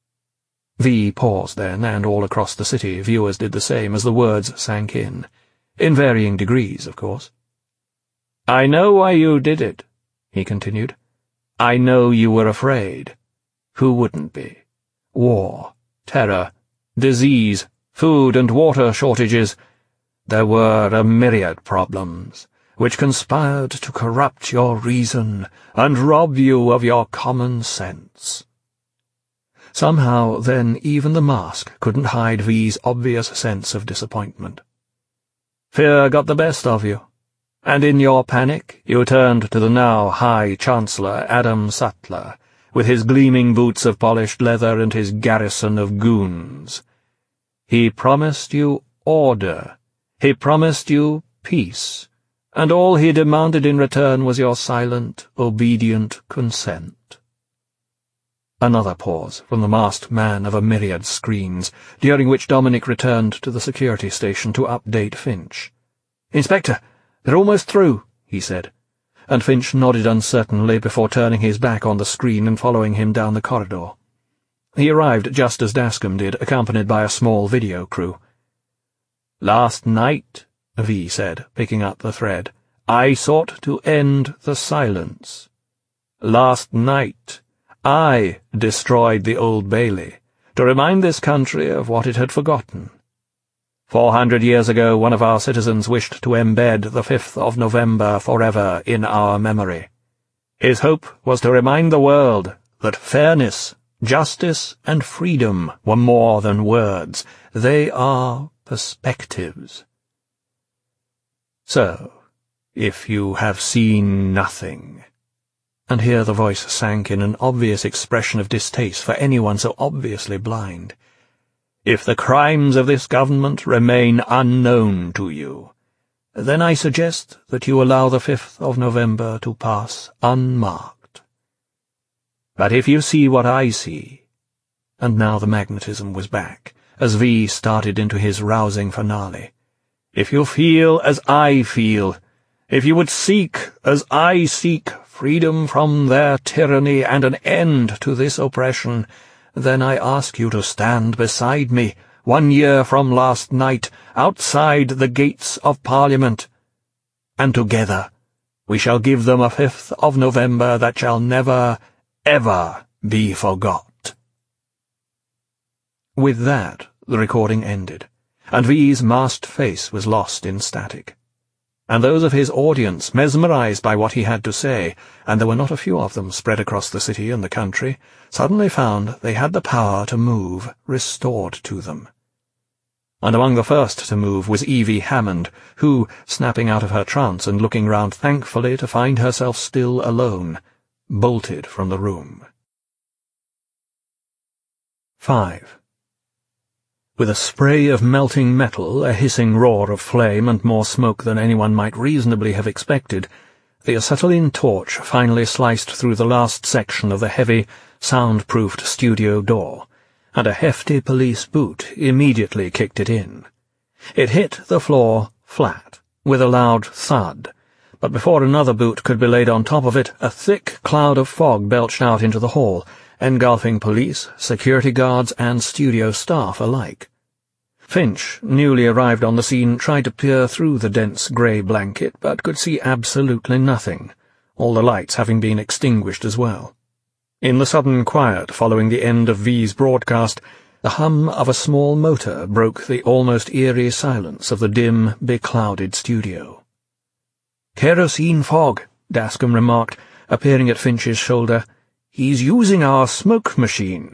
V paused then, and all across the city viewers did the same as the words sank in, in varying degrees, of course. "I know why you did it," he continued. "I know you were afraid. Who wouldn't be? War, terror, disease, food and water shortages. There were a myriad problems, which conspired to corrupt your reason and rob you of your common sense." Somehow, then, even the mask couldn't hide V's obvious sense of disappointment. "Fear got the best of you. and in your panic you turned to the now High Chancellor Adam Sutler, with his gleaming boots of polished leather and his garrison of goons. He promised you order, he promised you peace, and all he demanded in return was your silent, obedient consent. Another pause from the masked man of a myriad screens, during which Dominic returned to the security station to update Finch. "Inspector, they're almost through," he said, and Finch nodded uncertainly before turning his back on the screen and following him down the corridor. He arrived just as Dascom did, accompanied by a small video crew. "Last night," V said, picking up the thread, "I sought to end the silence. Last night, I destroyed the Old Bailey, to remind this country of what it had forgotten. Four hundred years ago one of our citizens wished to embed the fifth of November forever in our memory. His hope was to remind the world that fairness, justice, and freedom were more than words. They are perspectives. So, if you have seen nothing—" and here the voice sank in an obvious expression of distaste for anyone so obviously blind. "If the crimes of this government remain unknown to you, then I suggest that you allow the fifth of November to pass unmarked. But if you see what I see—" and now the magnetism was back, as V started into his rousing finale. "If you feel as I feel, if you would seek, as I seek, freedom from their tyranny and an end to this oppression, then I ask you to stand beside me, one year from last night, outside the gates of Parliament, and together we shall give them a fifth of November that shall never, ever be forgot." With that, the recording ended, and V's masked face was lost in static, and those of his audience, mesmerized by what he had to say, and there were not a few of them spread across the city and the country, suddenly found they had the power to move restored to them. And among the first to move was Evie Hammond, who, snapping out of her trance and looking round thankfully to find herself still alone, bolted from the room. Five. With a spray of melting metal, a hissing roar of flame, and more smoke than anyone might reasonably have expected, the acetylene torch finally sliced through the last section of the heavy, soundproofed studio door, and a hefty police boot immediately kicked it in. It hit the floor flat, with a loud thud, but before another boot could be laid on top of it, a thick cloud of fog belched out into the hall, engulfing police, security guards, and studio staff alike. Finch, newly arrived on the scene, tried to peer through the dense grey blanket, but could see absolutely nothing, all the lights having been extinguished as well. In the sudden quiet following the end of V's broadcast, the hum of a small motor broke the almost eerie silence of the dim, beclouded studio. "Kerosene fog," Dascom remarked, appearing at Finch's shoulder. "He's using our smoke machine."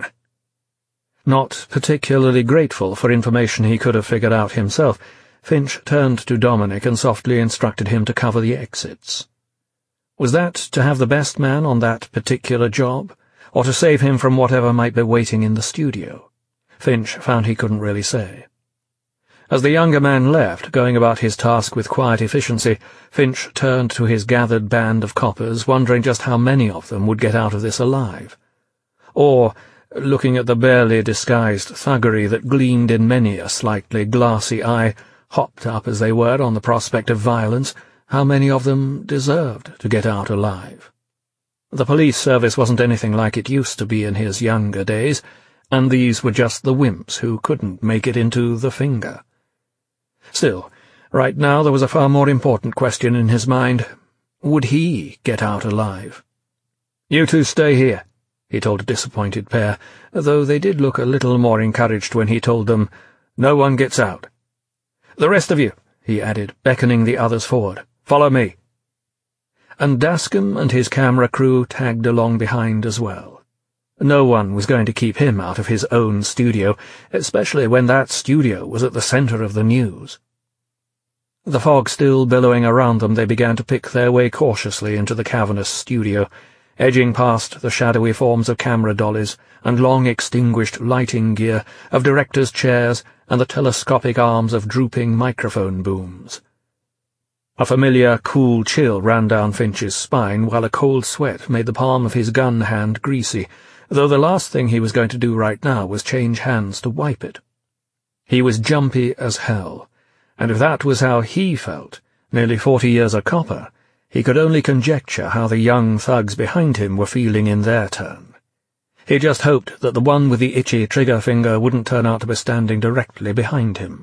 Not particularly grateful for information he could have figured out himself, Finch turned to Dominic and softly instructed him to cover the exits. Was that to have the best man on that particular job, or to save him from whatever might be waiting in the studio? Finch found he couldn't really say. As the younger man left, going about his task with quiet efficiency, Finch turned to his gathered band of coppers, wondering just how many of them would get out of this alive. Or, looking at the barely disguised thuggery that gleamed in many a slightly glassy eye, hopped up as they were on the prospect of violence, how many of them deserved to get out alive. The police service wasn't anything like it used to be in his younger days, and these were just the wimps who couldn't make it into the Finger. Still, right now there was a far more important question in his mind. Would he get out alive? "You two stay here," he told a disappointed pair, though they did look a little more encouraged when he told them, "No one gets out. The rest of you," he added, beckoning the others forward, "follow me." And Dascom and his camera crew tagged along behind as well. No one was going to keep him out of his own studio, especially when that studio was at the center of the news. The fog still billowing around them, they began to pick their way cautiously into the cavernous studio, edging past the shadowy forms of camera dollies and long extinguished lighting gear, of directors' chairs and the telescopic arms of drooping microphone booms. A familiar, cool chill ran down Finch's spine, while a cold sweat made the palm of his gun hand greasy, though the last thing he was going to do right now was change hands to wipe it. He was jumpy as hell, and if that was how he felt, nearly forty years a copper, he could only conjecture how the young thugs behind him were feeling in their turn. He just hoped that the one with the itchy trigger finger wouldn't turn out to be standing directly behind him.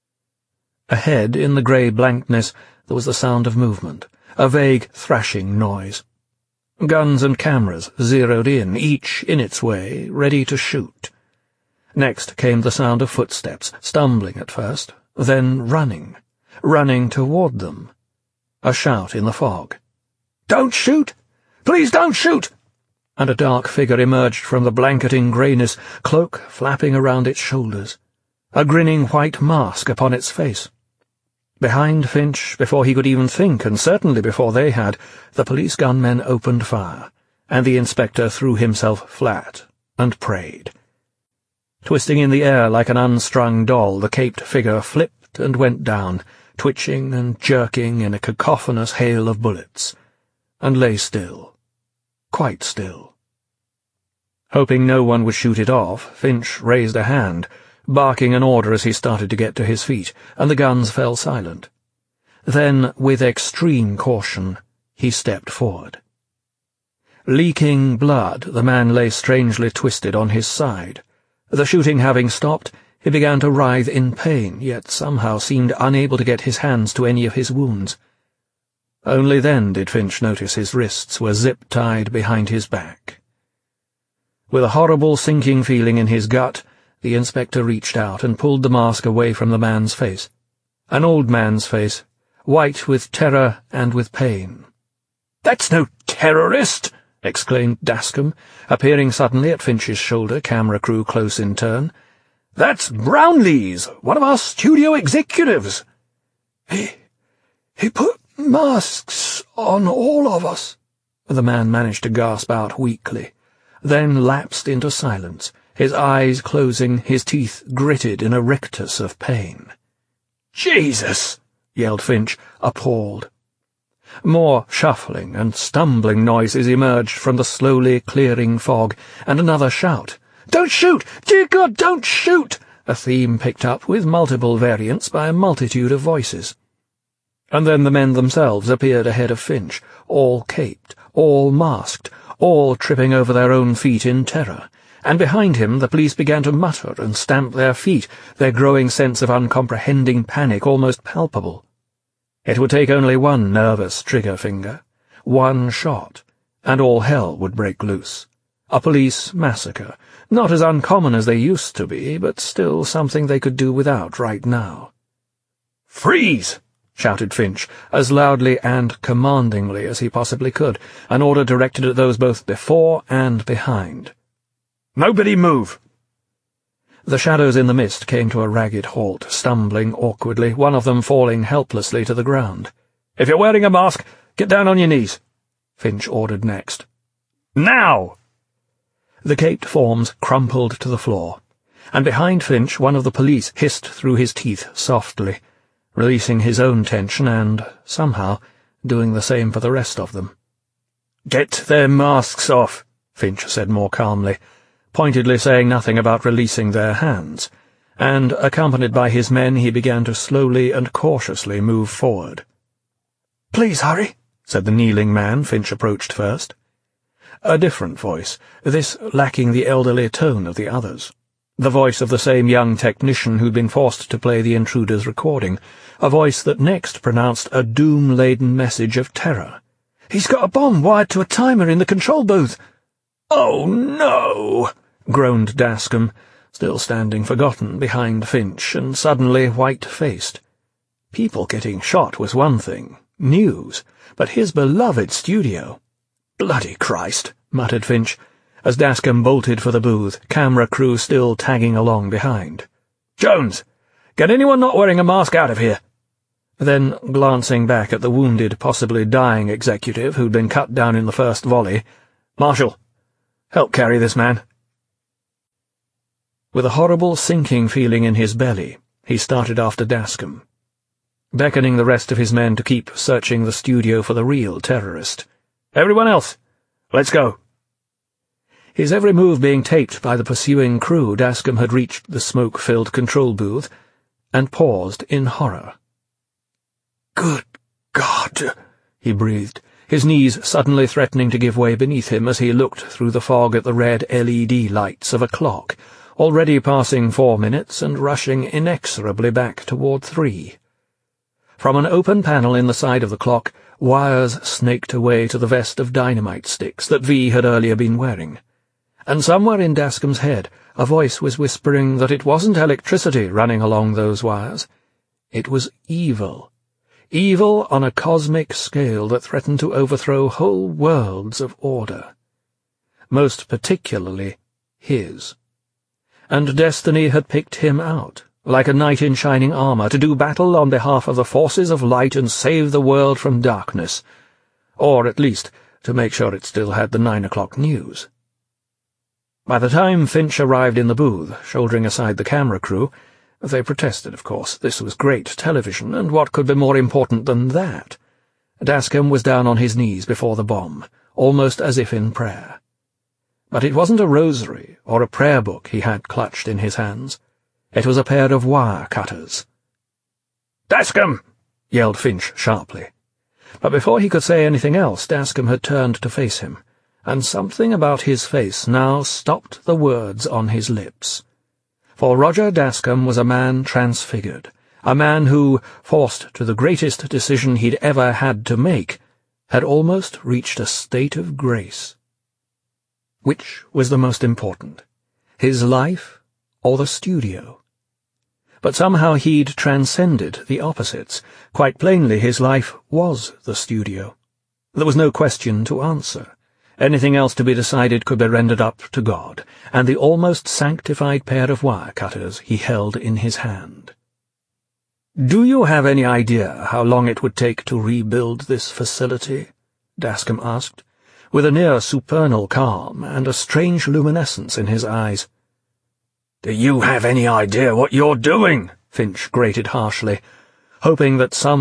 Ahead, in the grey blankness, there was the sound of movement, a vague thrashing noise. Guns and cameras zeroed in, each in its way, ready to shoot. Next came the sound of footsteps, stumbling at first, then running, running toward them. A shout in the fog. "Don't shoot! Please don't shoot!" And a dark figure emerged from the blanketing greyness, cloak flapping around its shoulders, a grinning white mask upon its face. Behind Finch, before he could even think, and certainly before they had, the police gunmen opened fire, and the inspector threw himself flat and prayed. Twisting in the air like an unstrung doll, the caped figure flipped and went down, twitching and jerking in a cacophonous hail of bullets, and lay still, quite still. Hoping no one would shoot it off, Finch raised a hand, barking an order as he started to get to his feet, and the guns fell silent. Then, with extreme caution, he stepped forward. Leaking blood, the man lay strangely twisted on his side. The shooting having stopped, he began to writhe in pain, yet somehow seemed unable to get his hands to any of his wounds. Only then did Finch notice his wrists were zip-tied behind his back. With a horrible sinking feeling in his gut, the inspector reached out and pulled the mask away from the man's face. An old man's face, white with terror and with pain. "That's no terrorist!" exclaimed Dascombe, appearing suddenly at Finch's shoulder, camera crew close in turn. "That's Brownlees, one of our studio executives." He... he put masks on all of us," the man managed to gasp out weakly, then lapsed into silence, his eyes closing, his teeth gritted in a rictus of pain. "Jesus!" yelled Finch, appalled. More shuffling and stumbling noises emerged from the slowly clearing fog, and another shout. "Don't shoot! Dear God, don't shoot!" a theme picked up with multiple variants by a multitude of voices. And then the men themselves appeared ahead of Finch, all caped, all masked, all tripping over their own feet in terror, and behind him the police began to mutter and stamp their feet, their growing sense of uncomprehending panic almost palpable. It would take only one nervous trigger finger, one shot, and all hell would break loose. A police massacre, not as uncommon as they used to be, but still something they could do without right now. "Freeze!" shouted Finch, as loudly and commandingly as he possibly could, an order directed at those both before and behind. "Nobody move!" The shadows in the mist came to a ragged halt, stumbling awkwardly, one of them falling helplessly to the ground. "If you're wearing a mask, get down on your knees," Finch ordered next. "Now!" The caped forms crumpled to the floor, and behind Finch one of the police hissed through his teeth softly, releasing his own tension and, somehow, doing the same for the rest of them. "Get their masks off," Finch said more calmly, pointedly saying nothing about releasing their hands, and, accompanied by his men, he began to slowly and cautiously move forward. "Please hurry," said the kneeling man Finch approached first. A different voice, this lacking the elderly tone of the others. The voice of the same young technician who'd been forced to play the intruder's recording, a voice that next pronounced a doom-laden message of terror. "He's got a bomb wired to a timer in the control booth." "Oh, no!" groaned Dascombe, still standing forgotten behind Finch, and suddenly white-faced. People getting shot was one thing, news, but his beloved studio. "Bloody Christ!" muttered Finch, as Dascombe bolted for the booth, camera crew still tagging along behind. "Jones, get anyone not wearing a mask out of here." Then, glancing back at the wounded, possibly dying executive who'd been cut down in the first volley, "Marshal, help carry this man." With a horrible sinking feeling in his belly, he started after Dascom, beckoning the rest of his men to keep searching the studio for the real terrorist. "Everyone else, let's go." His every move being taped by the pursuing crew, Dascom had reached the smoke-filled control booth and paused in horror. "Good God," he breathed, his knees suddenly threatening to give way beneath him as he looked through the fog at the red L E D lights of a clock, already passing four minutes and rushing inexorably back toward three. From an open panel in the side of the clock, wires snaked away to the vest of dynamite sticks that V had earlier been wearing. And somewhere in Dascom's head a voice was whispering that it wasn't electricity running along those wires. It was evil. Evil on a cosmic scale that threatened to overthrow whole worlds of order. Most particularly his. And destiny had picked him out, like a knight in shining armor, to do battle on behalf of the forces of light and save the world from darkness, or at least to make sure it still had the nine o'clock news. By the time Finch arrived in the booth, shouldering aside the camera crew, they protested, of course. This was great television, and what could be more important than that? Dascom was down on his knees before the bomb, almost as if in prayer. But it wasn't a rosary or a prayer book he had clutched in his hands. It was a pair of wire cutters. "Dascom!" yelled Finch sharply. But before he could say anything else, Dascom had turned to face him, and something about his face now stopped the words on his lips. For Roger Dascom was a man transfigured, a man who, forced to the greatest decision he'd ever had to make, had almost reached a state of grace. Which was the most important, his life or the studio? But somehow he'd transcended the opposites. Quite plainly, his life was the studio. There was no question to answer. Anything else to be decided could be rendered up to God, and the almost sanctified pair of wire cutters he held in his hand. "Do you have any idea how long it would take to rebuild this facility?" Dascom asked, with a near supernal calm and a strange luminescence in his eyes. "Do you have any idea what you're doing?" Finch grated harshly, hoping that some